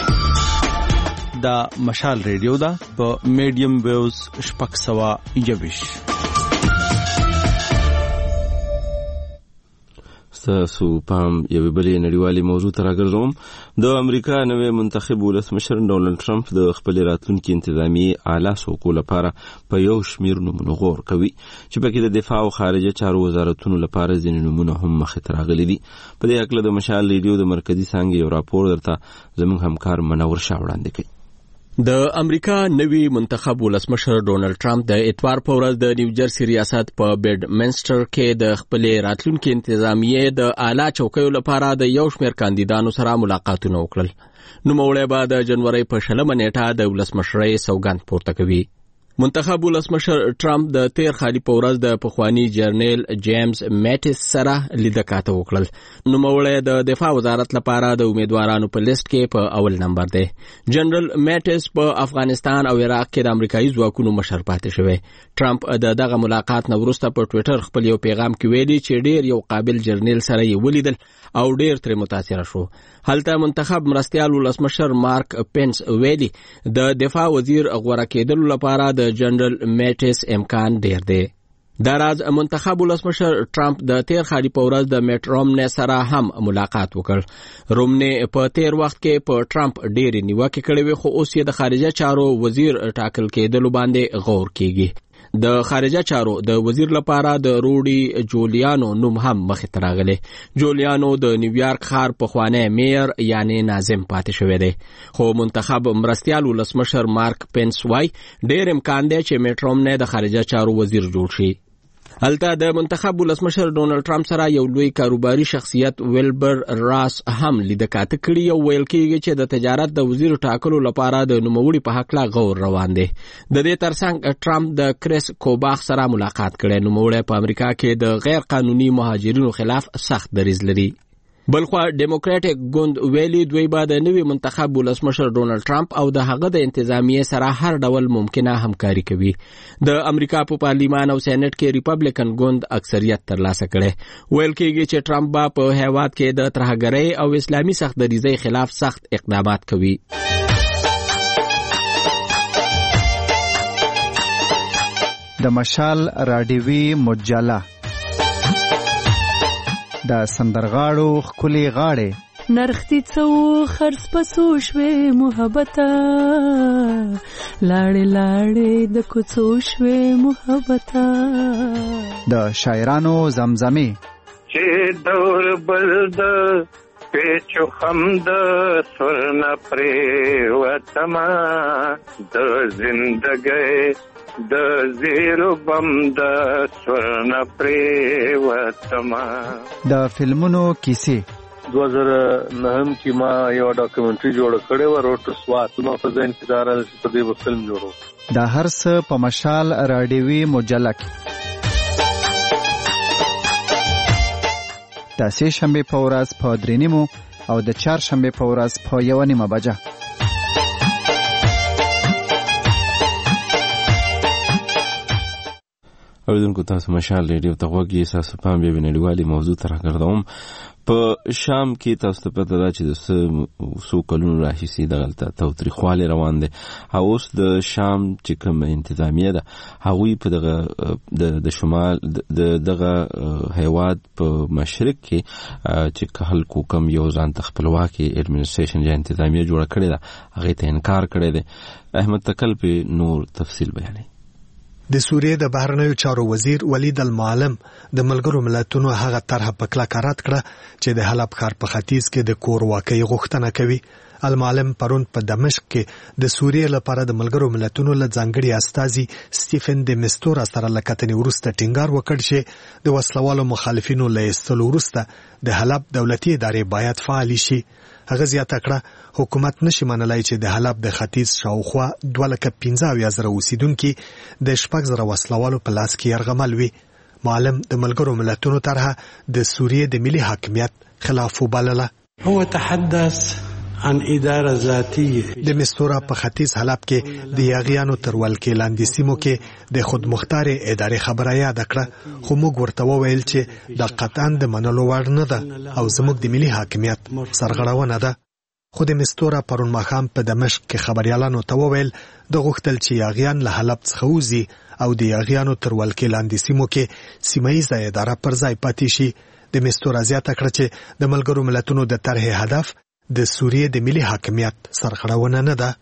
دا مشال ریډیو ده په میډیم ویوز شپږ سوه یویش. ستاسو پام یوې بلې نړیوالې موضوع ته راګرځوم. د امریکا نوی منتخب ولسمشر ډونالډ ټرمپ د خپلې راتلونکي انتظامیې اعلی څوکو لپاره په یو شمېر نومونو غور کوي چې پکې د دفاع او خارجه چارو وزارتونو لپاره ځینې نومونه هم مخې ته راغلي دي. په دې هکله د مشال ریډیو د مرکزي څانګې یو راپور درته زموږ همکار منور شاه وړاندې کوي. د امریکا نوی منتخب ولسمشر ډونالډ ټرمپ د اتوار په ورځ د نیوجرسي ریاست په بیډمنسټر کې د خپلې راتلونکي انتظامیې د اعلی چوکیو لپاره د یو شمېر کاندیدانو سره ملاقاتونه وکړل. نوموړی به د جنوري په شلمه نیټه د ولسمشرۍ سوګند پورته کوي. منتخب ولسمشر ټرمپ د تیر خالي په ورځ د پخوانی جرنیل جیمز میټس سره لیدکاته وکړل. نوموړی د دفاع وزارت لپاره د امیدوارانو په لیست کې په اول نمبر دی. جنرال میټس په افغانستان او عراق کې د امریکایي ځواکونو مشر پاتې شوی. ټرمپ د دغه ملاقات نه وروسته په ټوئیټر خپل یو پیغام کې ویلي چې ډیر یو قابل جرنیل سره یې ولیدل او ډیر ترې متاثر شو. هلته منتخب مرستیال ولسمشر مارک پینس ویلي د دفاع وزیر غوړه کېدلو لپاره د جنرال میټس امکان ډیر دی. دا راز منتخب ولسمشر ټرمپ د تیر خالي په ورځ د میټ رومنی سره هم ملاقات وکړ. رومنی په تیر وخت کې په ټرمپ ډېرې نیوکې کړې وې خو اوس یې د خارجه چارو وزیر ټاکل کېدلو باندې غور کیږي. د خارجه چارو د وزیر لپاره د روډي جولیانو نوم هم مخې ته راغلی. جولیانو د نیویارک ښار پخوانی میر یعنی ناظم پاتې شوی دی، خو منتخب مرستیال ولسمشر مارک پینس وای ډېر امکان دی چې میټ رومنی د خارجه چارو وزیر جوړ شي. هلته د منتخب ولسمشر ډونالد ټرمپ سره یو لوی کاروباري شخصیت ویلبر راس هم لیدکاته کړي او ویل کېږي چې د تجارت د وزیر ټاکلو لپاره د نوموړي په حق لا غور روان دی. د دې ترڅنګ ټرمپ د کریس کوباخ سره ملاقات کړي. نوموړی په امریکا کې د غیر قانوني مهاجرینو خلاف سخت دریځ لري. بلخوا ډیموکراټک ګوند ویلي دوی به د نوي منتخب ولسمشر ډونالد ټرمپ او د هغه د انتظامیې سره هر ډول ممکنه همکاري کوي. د امریکا په پارلیمان او سېنات کې ریپبلیکن ګوند اکثریت ترلاسه کړي. ویل کېږي چې ټرمپ به په هیواد کې د ترهګرۍ او اسلامي سخت دریځۍ خلاف سخت اقدامات کوي. د مشال راډیوي مجله د سندرغاړو خولي غاړې نرختی څو خرڅ پسو شوې محبته لاړې لاړې د کوڅو شوې محبته د شاعرانو زمزمې چې دور بل د پیچو خم د سرنا پرې وتما د زندګۍ د زیرو بم د سورنا پرې وتما. د فلمونو کیسې دو هزار نهم کې ما یو ډاکومنټري جوړ کړې و روټ سوات نو په ځین کې دار په دې و فلم جوړو. د هر څه په مشال راډیوي مجله کې د سه شنبه په ورځ په درې نیمو او د چهار شنبه په ورځ په یو نیمه بجه. اوریدونکو تاسو مشال ریډیو ته غوږی تاسو پام به نړیوالي موضوع تر راګردوم. په شام کې تاسو ته پته ده چې د څو کلونو راهیسې دغلته تاوتریخوالی روان دی او اوس د شام چې کوم انتظامیه ده هغوی په دغه د شمال د دغه هیواد په مشرق کې چې خلکو کوم یو ځان ته خپلواکي اډمنسټریشن یا انتظامیه جوړه کړې ده هغې ته انکار کړی دی. احمد تکل په نور تفصیل بیانوي. د سوریې د بهرنیو چارو وزیر ولید المعلم د ملګرو ملتونو هغه طرح په کلکه رد کړه چې د حلب ښار په ختیځ کې د کور واقعي غوښتنه کوي. المعلم پرون په دمشق کې د سوریې لپاره د ملګرو ملتونو له ځانګړي استازي سټیفن د مستورا سره له کتنې وروسته ټینګار وکړ چې د وسلوالو مخالفینو له ایستلو وروسته د حلب دولتي ادارې باید فعال شي. هغه زیاته کړه حکومت نشي منلای چې د حلب د ختیځ شاوخوا دوه لکه پنځه اویا زره اوسیدونکي د شپږ زره وسلوالو په لاس کې یرغمل وي. معلم د ملګرو ملتونو طرحه د سوریې د ملي حاکمیت خلاف وبلله. هو تحدث عن اداره ذاتيه. د مستورا په ختیځ حلب کې د یاغیانو تر ولکې لاندې سیمو کې د خودمختار ادارې خبره یاد کړه، خو موږ ورته وویل چې د قطعاً د منلو وړ نه ده او زموږ د ملي حاکمیت سرغړونه ده. خو د مستورا پرون ماښام په دمشق کې خبريالانو ته وویل د غوښتل چې یاغیان له حلب څخه وځي او د یاغیانو تر ولکې لاندې سیمو کې سیمایي اداره پر ځای پاتې شي. د مستورا زیاته کړه چې د ملګرو ملتونو د طرحې هدف د سوریې د ملي حاکمیت سرغړونه نه ده.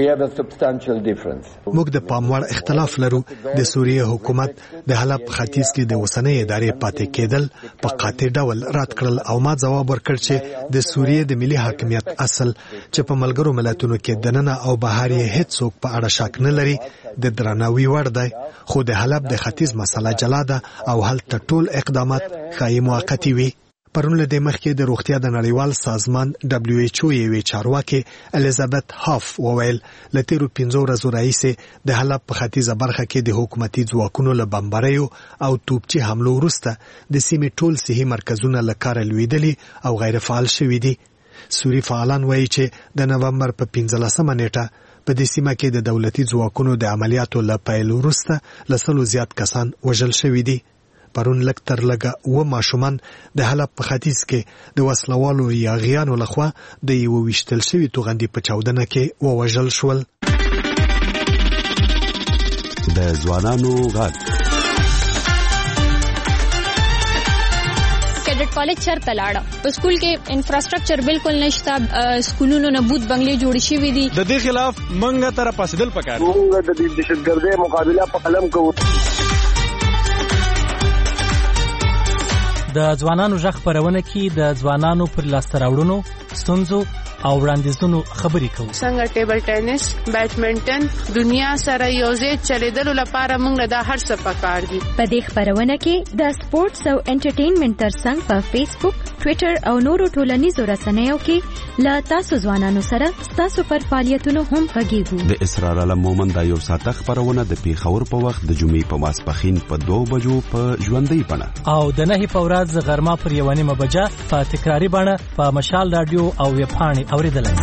موږ د پاموړ اختلاف لرو. د سوریې حکومت د حلب ختیځ کې د اوسنۍ ادارې پاتې کېدل په قاطع ډول رد کړل او ما ځواب ورکړ چې د سوریې د ملي حاکمیت اصل چې په ملګرو ملتونو کې دننه او بهر یې هیڅ څوک په اړه شک نه لري د درناوي وړ دی، خو د حلب د ختیځ مسله جلا ده او هلته ټول اقدامات ښایي موقتي وي. پرون له دې مخکې د روغتیا د نړیوال سازمان دبلیو ایچ او یوې چارواکي الیزابت هاف وویل له تیرو پنځو ورځو راهیسې د حلب په ختیځه برخه کې د حکومتي ځواکونو له بمباریو او توپچي حملو وروسته د سیمې ټول صحي مرکزونه له کاره لوېدلي او غیر فعال شوي دي. سوري فعالان وایي چې د نومبر په پنځلسمه نیټه په دې سیمه کې د دولتي ځواکونو د عملیاتو له پیل وروسته له سلو زیات کسان وژل شوي دي. پرون لږ تر لږه اوه ماشومان د حلب په ختیځ کې د وسلوالو یاغیانو لخوا د یوه ویشتل شوي توغندي په چاودنه کې ووژل شول. د ځوانانو غږ کیډټ کالج چرته لاړه په سکول کې انفراستراکچر بالکل نشته سکولونو نه بوت بنگلې جوړ شوي دي د دې خلاف منګه تر پاسدل پکار موږ د دهشتګردۍ مقابله په قلم کوو د ځوانانو ژغ خپرونه کې د ځوانانو پر لاسته راوړنو ستونزو او وړاندیزونو خبرې کوو څنګه ټیبل ټینس بیډمنټن دنیا سره یوځای چلیدلو لپاره موږ دا هر څه پکار دي په دې خبرونه کې د سپورتس او انټرټینمنټ ترڅنګ په فیسبوک ټوئیټر او نورو ټولنیزو رسنیو کې لا تاسو ځوانانو سره تاسو پر فعالیتونو هم غږیږو د اسرار علم مومند دا یو ساعته خبرونه د پیښور په وخت د جمعې په ماسپښین په دوه بجو په ژوندۍ بڼه او د نهي په ورځ غرمه پر یوه نیمه بجه په تکراري بڼه په مشال رادیو او ویبپاڼې اوریدلای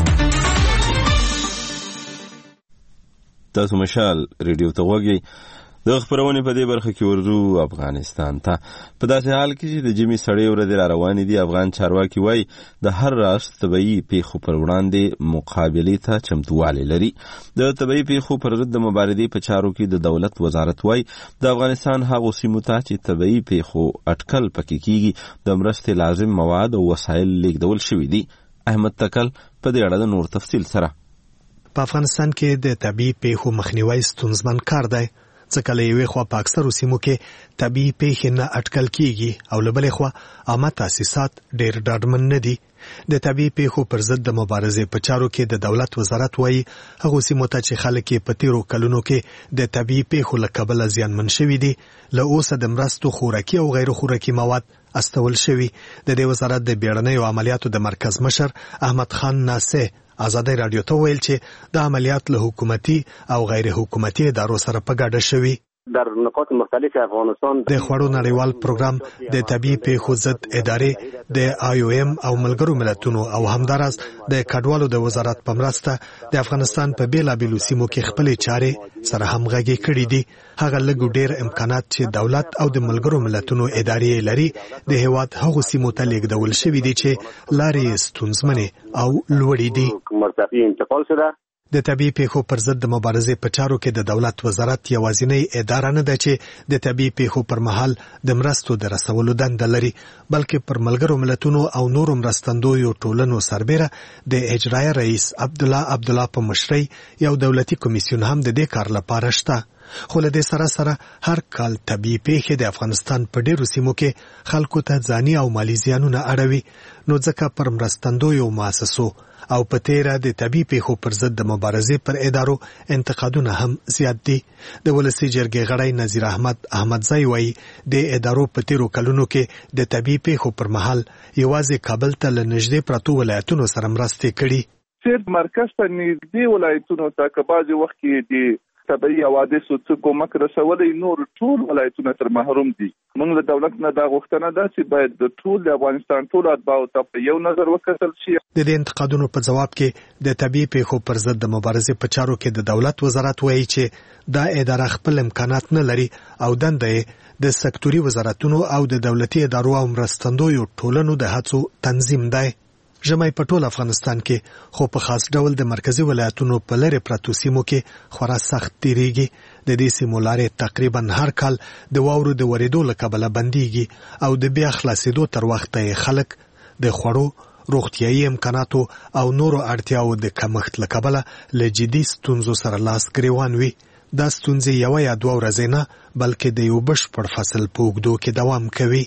تاسو مشال ریډیو ته وګورئ د خبرونه په دې برخه کې ورزو افغانستان ته په داسې حال کې چې د جمی سړې ورځې را روانې دي افغان چارواکي وایي د هر راز طبيعي پیښو پر وړاندې مقابلې ته چمتووالی لري د طبيعي پیښو پر ضد د مبارزې په چارو کې د دولت وزارت وایي د افغانستان هغو سیمو ته چې طبيعي پیښو اټکل پکې کیږي د مرستې لازم مواد او وسایل لیږدول شوي دي احمد تکل په دې اړه د نور تفصیل سره په افغانستان کې د طبيعي پیښو مخنیوي ستونزمن کار دی ځکه له یوې خوا په اکثرو سیمو کې طبیعي پیښې نه اټکل کیږي او له بلې خوا عامه تاسیسات ډېر ډاډمن نه دي د طبیعي پیښو پر ضد د مبارزې په چارو کې د دولت وزارت وایي هغو سیمو ته چې خلک یې په تیرو کلونو کې د طبیعي پیښو له کبله زیانمن شوي دي له اوسه د مرستو خوراکي او غیر خوراکي مواد استول شوي د دې وزارت د بیړنیو عملیاتو د مرکز مشر احمد خان ناصر آزادی رادیو ته ویل چې د عملیات له حکومتي او غیر حکومتي ادارو سره په ګډه شوي در نقاط مختلف افغانستان د خوړو نړیوال پروګرام د طبيعي پیښو ضد ادارې د آی او ایم او ملګرو ملتونو او همدارس د کډوالو د وزارت په مرسته د افغانستان په بیلابیلو سیمو کې خپلې چارې سره همغږي کړې دي هغه لږ ډېر امکانات چې دولت او د ملګرو ملتونو ادارې لري د هیواد هغو سیمو ته لیږدول شوي دي چې لارې ستونزمنې او لوړې دي مرتفع انتقال شده د طبيعي پیښو پر ضد د مبارزې په چارو کې د دولت وزارت یوازینۍ اداره نه ده چې د طبيعي پیښو پر مهال د مرستو د رسولو دنده لري بلکې پر ملګرو ملتونو او نورو مرستندویو ټولنو سربېره د اجرایه رئیس عبد الله عبد الله په مشرۍ یو دولتي کمیسیون هم د دې کار لپاره شته خو له دې سره سره هر کال طبيعي پیښې د افغانستان په ډېرو سیمو کې خلکو ته ځاني او مالي زیانونه اړوي نو ځکه پر مرستندویو مؤسسو او په تیره د طبيعي پیښو پر ضد د مبارزې پر ادارو انتقادونه هم زیات دي د ولسي جرګې غړی نذیر احمد احمدزی وایي د ادارو په تیرو کلونو کې د طبيعي پیښو پر مهال یوازې کابل ته له نږدې پرتو ولایتونو سره مرستې کړي صرف مرکز ته نږدې ولایتونو ته که بعضې وخت کې د طبيعي حوادثو څه کومک رسولی نور ټول ولایتونه تر محروم دي موږ د دولت نه دا غوښتنه ده چې باید د ټول د افغانستان ټول اتباعو ته په یو نظر وکتل شي د دې انتقادونو په جواب کې د طبيعي پیښو پر ضد د مبارزې په چارو کې د دولت وزارت وایي چې دا اداره خپل امکانات نه لري او دنده یې د سکتوري وزارتونو او د دولتي ادارو او مرستندویو ټولنو د هڅو تنظیم دی ژمی په ټول افغانستان کې خو په خاص ډول د مرکزی ولایتونو په لری پرتو سیمو کې خورا سخت تیریږي د دې سیمو لارې تقریبا هر کال د واورو د ورېدو له کبله بنديږي او د بیا خلاصېدو تر وخته خلک د خوړو روغتيایي امکاناتو او نورو اړتیاو د کمښت له کبله له جدي ستونزو سره لاس ګریوان وي دا ستونزې یو یا دوه ورځې نه بلکې د یو بشپړ فصل په اوږدو کې دوام کوي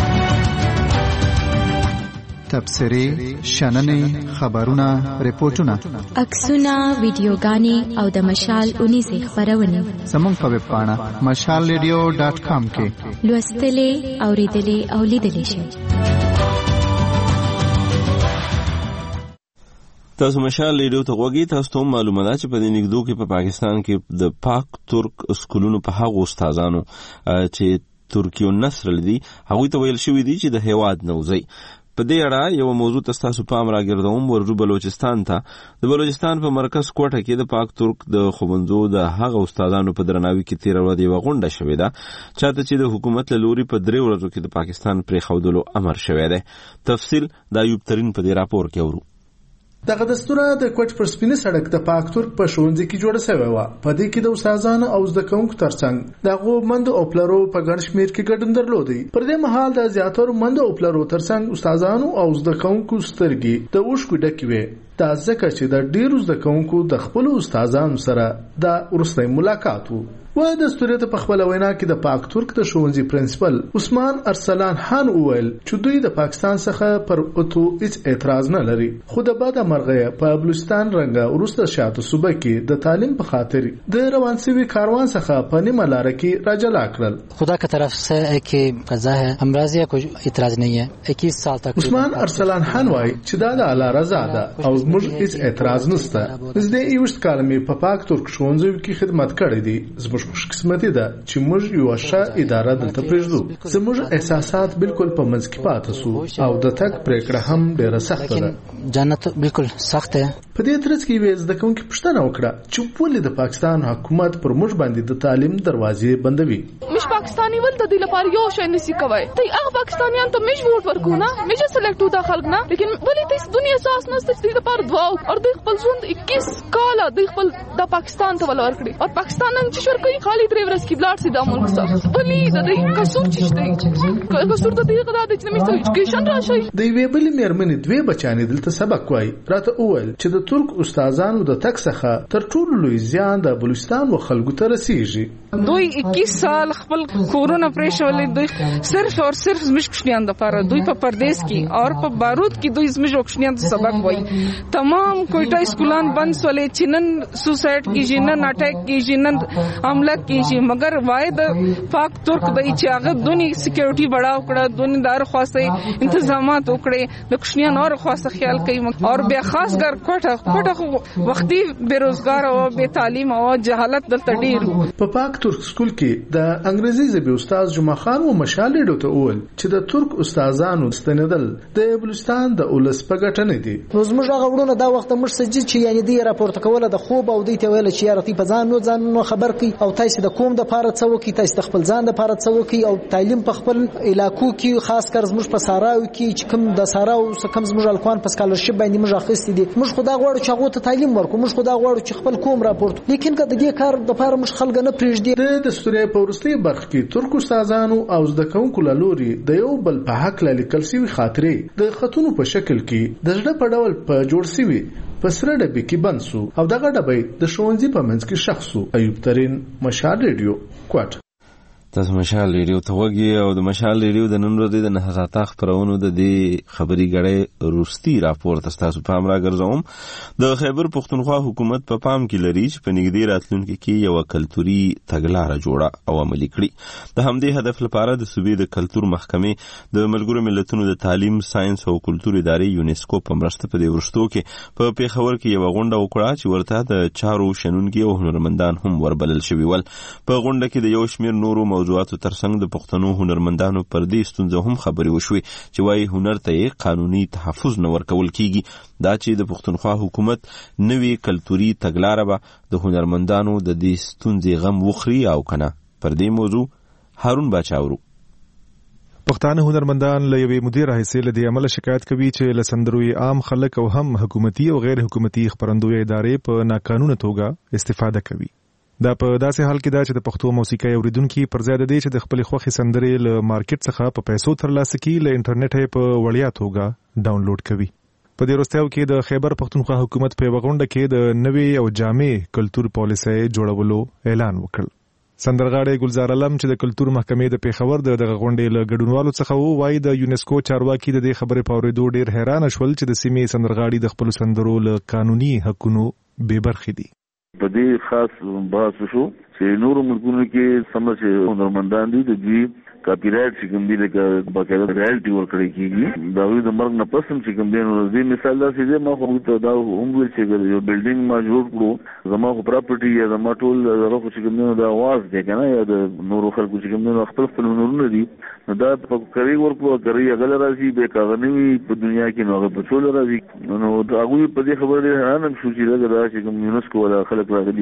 تبصرې شننې خبرونه ریپورتونه عکسونه ویډیوګانې او د مشال اونیزه خبرونه زموږ په ویب پاڼه مشال ریډیو ډاټ کام کې لوستلې اوریدلې او لیدلې شئ تاسو مشال ریډیو ته وګورئ تاسو ته معلومه ده چې په دې نګدو کې په پاکستان کې د پاک ترک سکولونو په هغو استادانو چې ترکیو نسل دي هغوی ته ویل شوي دي چې د هیواد نوځي په دې اړه یو موضوع تاسو پام راګرځوم ورجو بلوچستان ته د بلوچستان په مرکز کوټه کې د پاک ترک د خوبنځو د هغه استادانو په درناوي کې تیر ورځ یو غونډه شوې ده چاته چې د حکومت له لوري په درې ورځو کې د پاکستان پرې خودلو امر شوی دی تفصیل د ایوب ترين په دې راپور کې ورو دغه دستوره د کوټ پر سپینه سړک د پاک ترک په ښوونځي کې جوړه شوې وه. په دې کې د استادانو او زده کوونکو ترڅنګ د هغو مندو او پلرو په ګڼ شمېر کې ګډون درلودی. پر دې مهال د زیاترو مندو او پلرو ترڅنګ استادانو او زده کوونکو سترګې د اوښکو ډکې وې. دا ځکه چې د ډېرو زده کوونکو د خپلو استادانو سره دا وروستی ملاقات و. و د دستوریت په خپل وینا کې د پاک ترک د ښوونځي پرنسپل عثمان ارسلان خان وویل چې دوی د پاکستان څخه پر اتو هیڅ اعتراض نه لري، خو د بده مرغه په بلوچستان رنګه وروسته شاته صوبه کې د تعلیم په خاطر د روان شوي کاروان څخه په نیمه لاره کې راجلا کړل. خدا کی طرف سے ایک قضا ہے، ہم راضی ہیں، کوئی اعتراض نہیں ہے. اکیس سال تک عثمان ارسلان خان وایي چې دا د الله رضا ده او موږ هیڅ اعتراض نشته. نږدې یوشت کال مې په پاک ترک ښوونځي کې خدمت کړی دی. زموږ خوش قسمتي ده چې موږ یو ښه اداره دلته پرېږدو. زموږ احساسات بالکل په منځ کې پاتې سو او د تک پریکړه هم ډېره سخته ده. جنت بالکل سخت ده. په دې ترڅ کې یې زده کوونکي پوښتنه وکړه چې ولې د پاکستان حکومت پر موږ باندې د تعلیم دروازې بندوي. مش پاکستانی ول د دې لپاره یو شی نسی کوي. ته هغه پاکستانیان ته مش ووټ ورکو نه، مش سلیکټ ودا خلک نه، لیکن ولې ته دنیا اساس نه ستې د لپاره دعا او د خپل ژوند اکیس کاله د خپل د پاکستان ته ول ورکړي او پاکستان نن چې ورکړي خالي درې ورځې کې بلار سي د ملک سره ولې د دې قصور چې دی قصور د دې غدا د چې مې ایجوکیشن راشي. د وی بل مېرمنې دوی بچانې دلته سبق وای راته اول چې د ترک استادانو د تک څخه تر ټولو لوی زیان د بلوچستان و خلکو ته رسیږي. دوی اکیس سال خپل کورونه پرېښولې، دوی صرف اور صرف زموږ کوچنیان دپاره دوی په پردیس کې او په بارود کې دوی زموږ کوچنیان ته سبق وایي. تمام کوټه سکولان بند سولې چې نن سوسایډ کېږي، نن اټیک کېږي، نن حمله کېږي، مګر وای د پاک ترک دی چې هغه دونی سکیورټي بڑاو کړه، دونی دار خواسته انتظامات وکړي، د کوچنیان اور خواسته خیال کوي. اور بیا خاص کر کوټه کوټه وختي بیروزګار او بے تعلیم او جهالت دلته ډیر. په پاک ترک سکول کې د انګریزي ژبې استاد جمعه خان و مشال ډوته اول چې د ترک استادانو ستنیدل د بلوچستان د اولس په ګټه نه دي. نو زموږ هغه وړونه دا وخت موږ سجل چې یعنی دی راپورته کوله د خوب او دی ته ویل چې یاره تی په ځان نو ځان نو خبر کی او تاسو د کوم د پاره څو کی تاسو د خپل ځان د پاره څو کی او تعلیم په خپل علاقو کې خاص کر زموږ په ساراو کې چې کوم د ساراو سکم زموږ الکوان په سکالرشپ باندې موږ اخیستې دي. موږ خدا غواړو چې هغه ته تعلیم ورکړو، موږ خدا غواړو چې خپل کوم راپورت، لیکن که د دې کار د پاره موږ خلک نه پریږدي. د دستوري په ورستي برخه کې ترک استادانو او زده کوونکو لوري د یو بل په حق لیکل شوی خاطرې د خطونو په شکل کې د ژړه په ډول په جوړ شوی په سره ډبې کې بند سو او دغه ډبې د ښوونځي په منځ کې ښخ سو. ایوب ترين، مشال ریډیو، کوټ. تاسو مشال ریډیو ته وګورئ او د مشال ریډیو د نن ورځې د نه ساعته خبرونو د دې خبري غړې روستي راپور تاسو په امر راګرځوم. د خیبر پختونخوا حکومت په پام کې لري چې په نږدې راتلونکي کې یو کلتوري تګلارې جوړه او عملي کړي. د همدې هدف لپاره د صوبې د کلتور محکمې د ملګرو ملتونو د تعلیم، ساينس او کلتور ادارې یونیسکو په مرسته په دې ورستو کې په پیښور کې یو غونډه وکړه چې ورته د چارو شنونکي او هنرمندان هم وربلل شوي ول. په غونډه کې د یو شمېر نورو موضوعاتو ترڅنګ د پښتنو هنرمندانو پر دې ستونزه هم خبرې وشوي چې وايي هنر ته قانوني تحفظ نه ورکول کیږي. دا چې د پښتونخوا حکومت نوې کلتوري تګلارې به د هنرمندانو د دې ستونزې غم وخري او کنه. پر دې موضوع هارون باچاورو. پښتانه هنرمندان له یوې مدیر راهیسې له دې عمله شکایت کوي چې له سندروي عام خلک او هم حکومتي او غیر حکومتي خبرندوی ادارې په ناقانونه توګه استفاده کوي. دا په داسې حال کې دا چې د پښتو موسیقي اوریدونکو پر ځای د دې چې د خپل خوښي سندرې له مارکیټ څخه په پیسو ترلاسه کړي له انټرنیټ په وړیا توګه ډاونلوډ کوي. په دې وروستیو کې د خیبر پښتونخوا حکومت په غونډه کې د نوې او جامع کلتور پالیسي جوړولو اعلان وکړ. سندرغاړی ګلزار علم چې د کلتور محکمې د پیښور د دغه غونډې له ګډونوالو څخه وو، وايي د یونیسکو چارواکي د دې خبرې په اورېدو ډېر حیران شول چې د سیمې سندرغاړي د خپل سندرو له قانوني حقونو بې برخې دي. په دې خاص بحث شو چې نورو ملکونو کې سمه چې هنرمندان دي د دوی کاپی رائټ چې کوم دي لکه باقاعده رایلټي ورکړی کېږي. د هغوی د مرګ نه پس هم چې کوم دی نو دې مثال داسې دی ما خو ته دا هم ویل چې یو بلډینګ ما جوړ کړو، زما خو پراپرټي یا زما ټول هغه خو چې کوم دی نو د اواز دی که نه یا د نورو خلکو چې کوم دی نو خپل خپل هنرونه دي نو دا په کرۍ ورکړو کرۍ هغه له راځي بې که هغه نه وي په دنیا کې نو هغه په څو له راځي. نو د هغوی په دې خبره ډېر حیران هم شو چې دغه دا چې کوم یونسکو والا خلک راغلي وو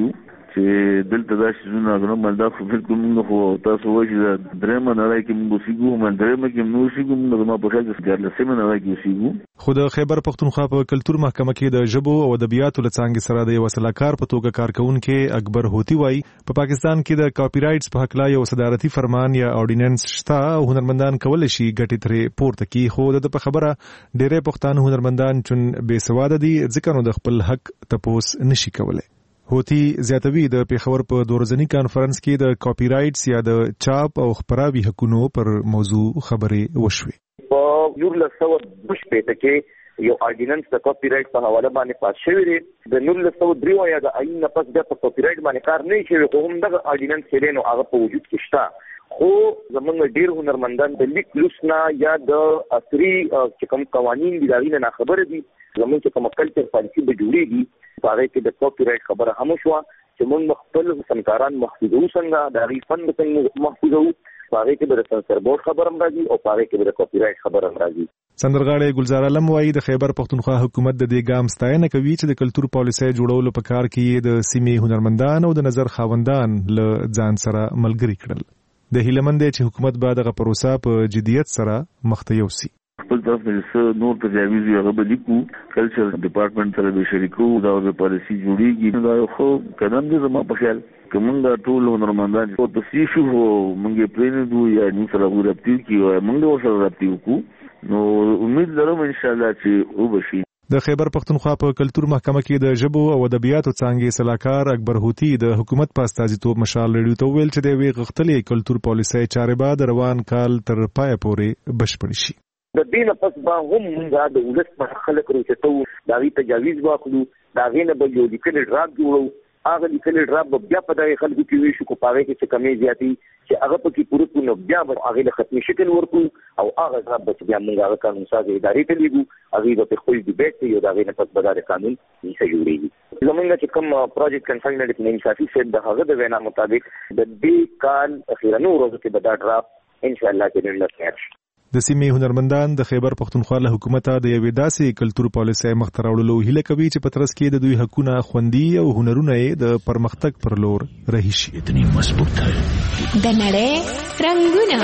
چې دلته دا شیزونه غنو مالدا خو بالکل موږ خو تاسو وایي چې درېمه نړۍ کې موږ سیګو من درېمه کې موږ سیګو موږ ما په خیال کې څلورمه نړۍ کې سیګو خو د خیبر پختونخوا په کلتور محکمه کې د ژبو او ادبیاتو لڅانګې سره د یو سلاکار په توګه کارکونکو اکبر هوتی وایي په پا پاکستان کې د کاپی رائټس په حق لا یو صدارتي فرمان یا اورډیننس شته او هنرمندان کولای شي ګټې ترې پورته کړي خو د په خبره ډېرې پښتانه هنرمندان چون بې سواده دي ځکه نو د خپل حق تپوس نشي کولای هوتی زیاتوي د پیښور په دورځنی کانفرنس کې د کاپی رائټس یا د چاپ او خبراوي حقوقو پر موضوع خبرې وشوي په یو لسو دوش پېته کې یو اورډیننس د کاپی رائټ په حواله باندې پاس شوی دی د نور لسو دریو یا د آئین نه پس د کاپی رائټ باندې کار نه شوی خو هم د اورډیننس کې نو هغه په وجود کې شته خو زمونږ ډیر هنرمندان د لیک لوسنا یا د اثري چې کوم قوانين دي دا نه خبره دي زمونږ چې کوم کلچر پالیسي به جوړیږي هغه کې د کاپی رائټ خبره هم شو چې موږ خپل فنکاران محفوظو څنګه د غي فن څنګه محفوظو هغه کې د سنسر بورډ خبره هم راځي او هغه کې د کاپی رائټ خبره هم راځي سندرغاړی ګلزار علم وایي د خیبر پختونخوا حکومت د دې ګام ستاینه کوي چې د کلتور پالیسۍ جوړولو په کار کې د سیمې هنرمندان او د نظر خاوندان له ځان سره ملګري کړل د هیلمند چې حکومت بعد غو پروسه په جديت سره مخته یوسي خپل طرف نه نور تجاویز یو غو لیکو کلچر ډپارټمنټ سره به شریکو دا د پالیسي جوړیږي دا خو قدم دې زما په خیال کومنګ ټول هنرمندان او تاسو شو مونږه پرېنه دوی یا نو سره ورپتی کیو مونږ سره ورپتی وکړو نو امید لرم ان شاء الله چې وبشي د خیبر پختونخوا په کلتور محکمه کې د ژبو او ادبیاتو څانګې سلاکار اکبر هوتی د حکومت په استازیتوب مشال لري ته ویل چې د وی غختلې کلتور پالیسۍ چارې بعد روان کال تر پای پورې بشپړ شي د دې نه پس به هم موږ د ولس په خلک روچتو دا وی تجاویز واخلو دا غینه به یو لیکل ډراپ جوړو هغه لیکل ډراپ بیا په دغه خلکو کې وی شو کو پاره کې چې کمی زیاتی چې هغه په کې پوره کو بیا به هغه له ختمي شکل ورکو او هغه ډراپ به بیا موږ هغه قانون سازي ادارې ته لیږو هغه په خپل ډیبیټ یو دا غینه پس بدار قانون یې جوړیږي زمونږ چې کوم پروجیکټ کنسلټنټ نه انصافي سیټ د هغه د وینا مطابق د دې کال اخیرانو ورځو کې بدار ډراپ ان شاء الله کې نه لږ د سیمې هنرمندان د خیبر پختونخوا له حکومت د یوې داسې کلتور پالیسۍ مخته راوړلو هیله کوي چې په ترڅ کې د دوی حقونه خوندي او هنرونه یې د پرمختګ پر لور رهي شي اتنی مضبوط ہے د نړۍ رنگونه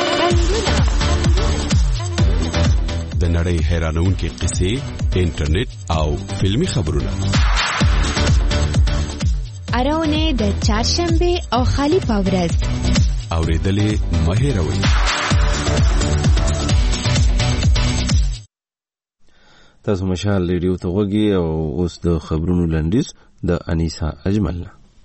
د نړۍ حیرانونکې قصې انټرنیټ او فلمي خبرونه اراونه د چهارشنبه او خالی پاورز اوریدلې مهیروي تاسو مشال ریډیو ته وګورئ او اوس د خبرونو لنډیز د انیسا اجمل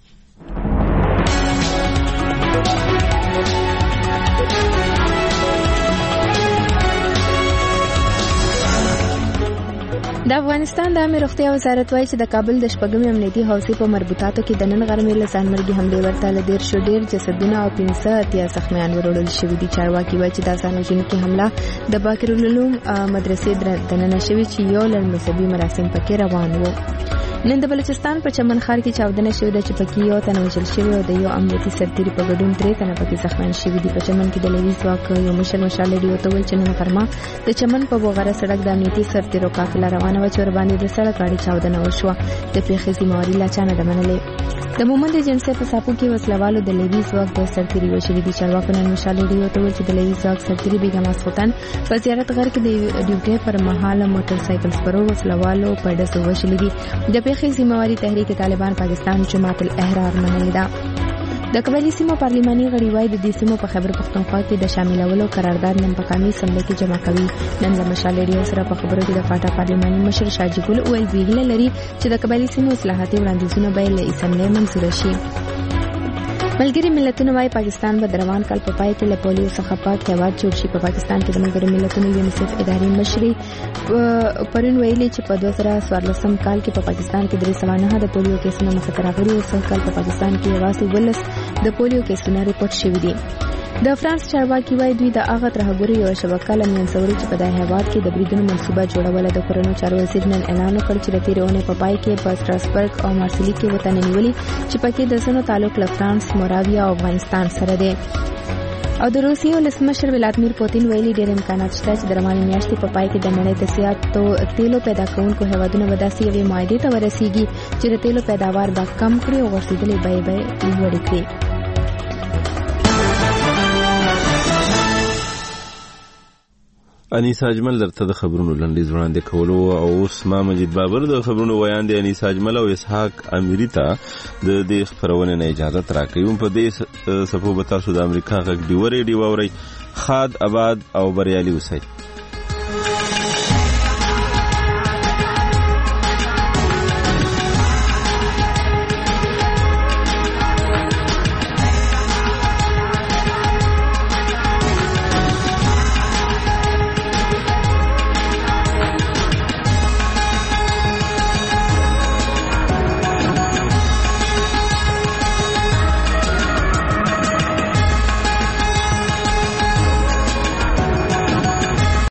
د افغانستان د عامه روغتیا وزارت وایي چې د کابل د شپږمې امنیتي حوزې په مربوطاتو کې د نن غرمې له ځانمرګي حملې ورته له دېر شو ډېر جسدونه او پنځه اتیا زخمیان وروړل شوي دي. چارواکي وایي چې دا ځانوژونکې حمله د باقرالعلوم مدرسې دننه شوې چې یو لړ مذهبي مراسم پکې روان وو. نن د بلوچستان په چمن ښار کې چاودنه شوې ده چې پکې یو تن وژل شوی او د یو امنیتي سرتیري په ګډون درې تنه پکې زخمیان شوي دي. په چمن کې د لوي ځواک یو مشر مشال ریډیو ته ویل چې نن غرمه د چمن په بوغره سړک د امنیتي سرتیرو قافله روانه وه چې ورباندې د سړک غاړې چاودنه وشوه. د پېښې ذمهواري لا چا نه ده منلې. د مومند جنسي په ساپو کې وسلوالو د لوي ځواک د سرتیري وژلي دي. چارواکو نن مشال ریډیو ته ویل چې د لوي ځواک سرتیري بیګم ماسخوتن په زیارت غر کې د ډیوټي پر مهال موټر سایکل سپرو وسلوالو په ډزو وژلي دي. د پېښې ذمهواري تحریک طالبان پاکستان جماعت الاحرار منلې ده. د قبایلی سیمو پارلماني غړي وايي د دې سیمو په خیبر پختونخوا کې د شاملولو قرارداد نن په قومي اسمبلی کې جمع کوي. نن د مشال ریډیو سره په خبرو کې د فاټا پارلماني مشر شاجي ګل ویل ویل لري چې د قبایلی سیمو اصلاحاتي وړاندیزونه به له اسمبلی منظور شي. ملګری ملتونه وايي پاکستان به د روان کال په پای کې له پولیو څخه پاک هیواد جوړ شي. په پاکستان کې د ملګری ملتونو یونیسف ادارې مشري پرون ویلي چې په دوه زره څوارلسم کال کې په پاکستان کې درې سوه نهه د پولیو کیسونه مخته راغلي او سږ کال په پاکستان کې یوازې ولس د پولیو کیسونه ریپورټ شوي دي. د فرانس چارواکي وايي دوی د هغه ترهګرو یو شبکه له منځوري چې په دغه هیواد کې د بریدونو منصوبه جوړوله. د کورونو چارو وزیر نن اعلان وکړ چې د تېرې اونۍ په پای کې په سټراسبرګ او مارسیلي کې وطن نیولي چې پکې د ځینو تعلق له فرانس، موراویا او افغانستان سره دی. او د روسیې ولسمشر ولادیمیر پوتین ویلي ډېر امکانات شته چې د روانې میاشتې په پای کې د نړۍ د زیاتو تیلو پیدا کوونکو هیوادونو به داسې یوې معاهدې ته ورسیږي چې د تیلو پیداوار به کم کړي او غورځېدلې بیې به لوړې کړي. انیسا اجمل درته د خبرونو لنډیز وړاندې کولو او اوس ما مجید بابر د خبرونو ویان دی انیسا اجمل او اسحاق امیری ته د دې خبرونې نه اجازه راکوي. په دې صفو به تاسو د امریکا غږ ډیو ریډیو واورئ. خاد آباد او بریالي اوسئ.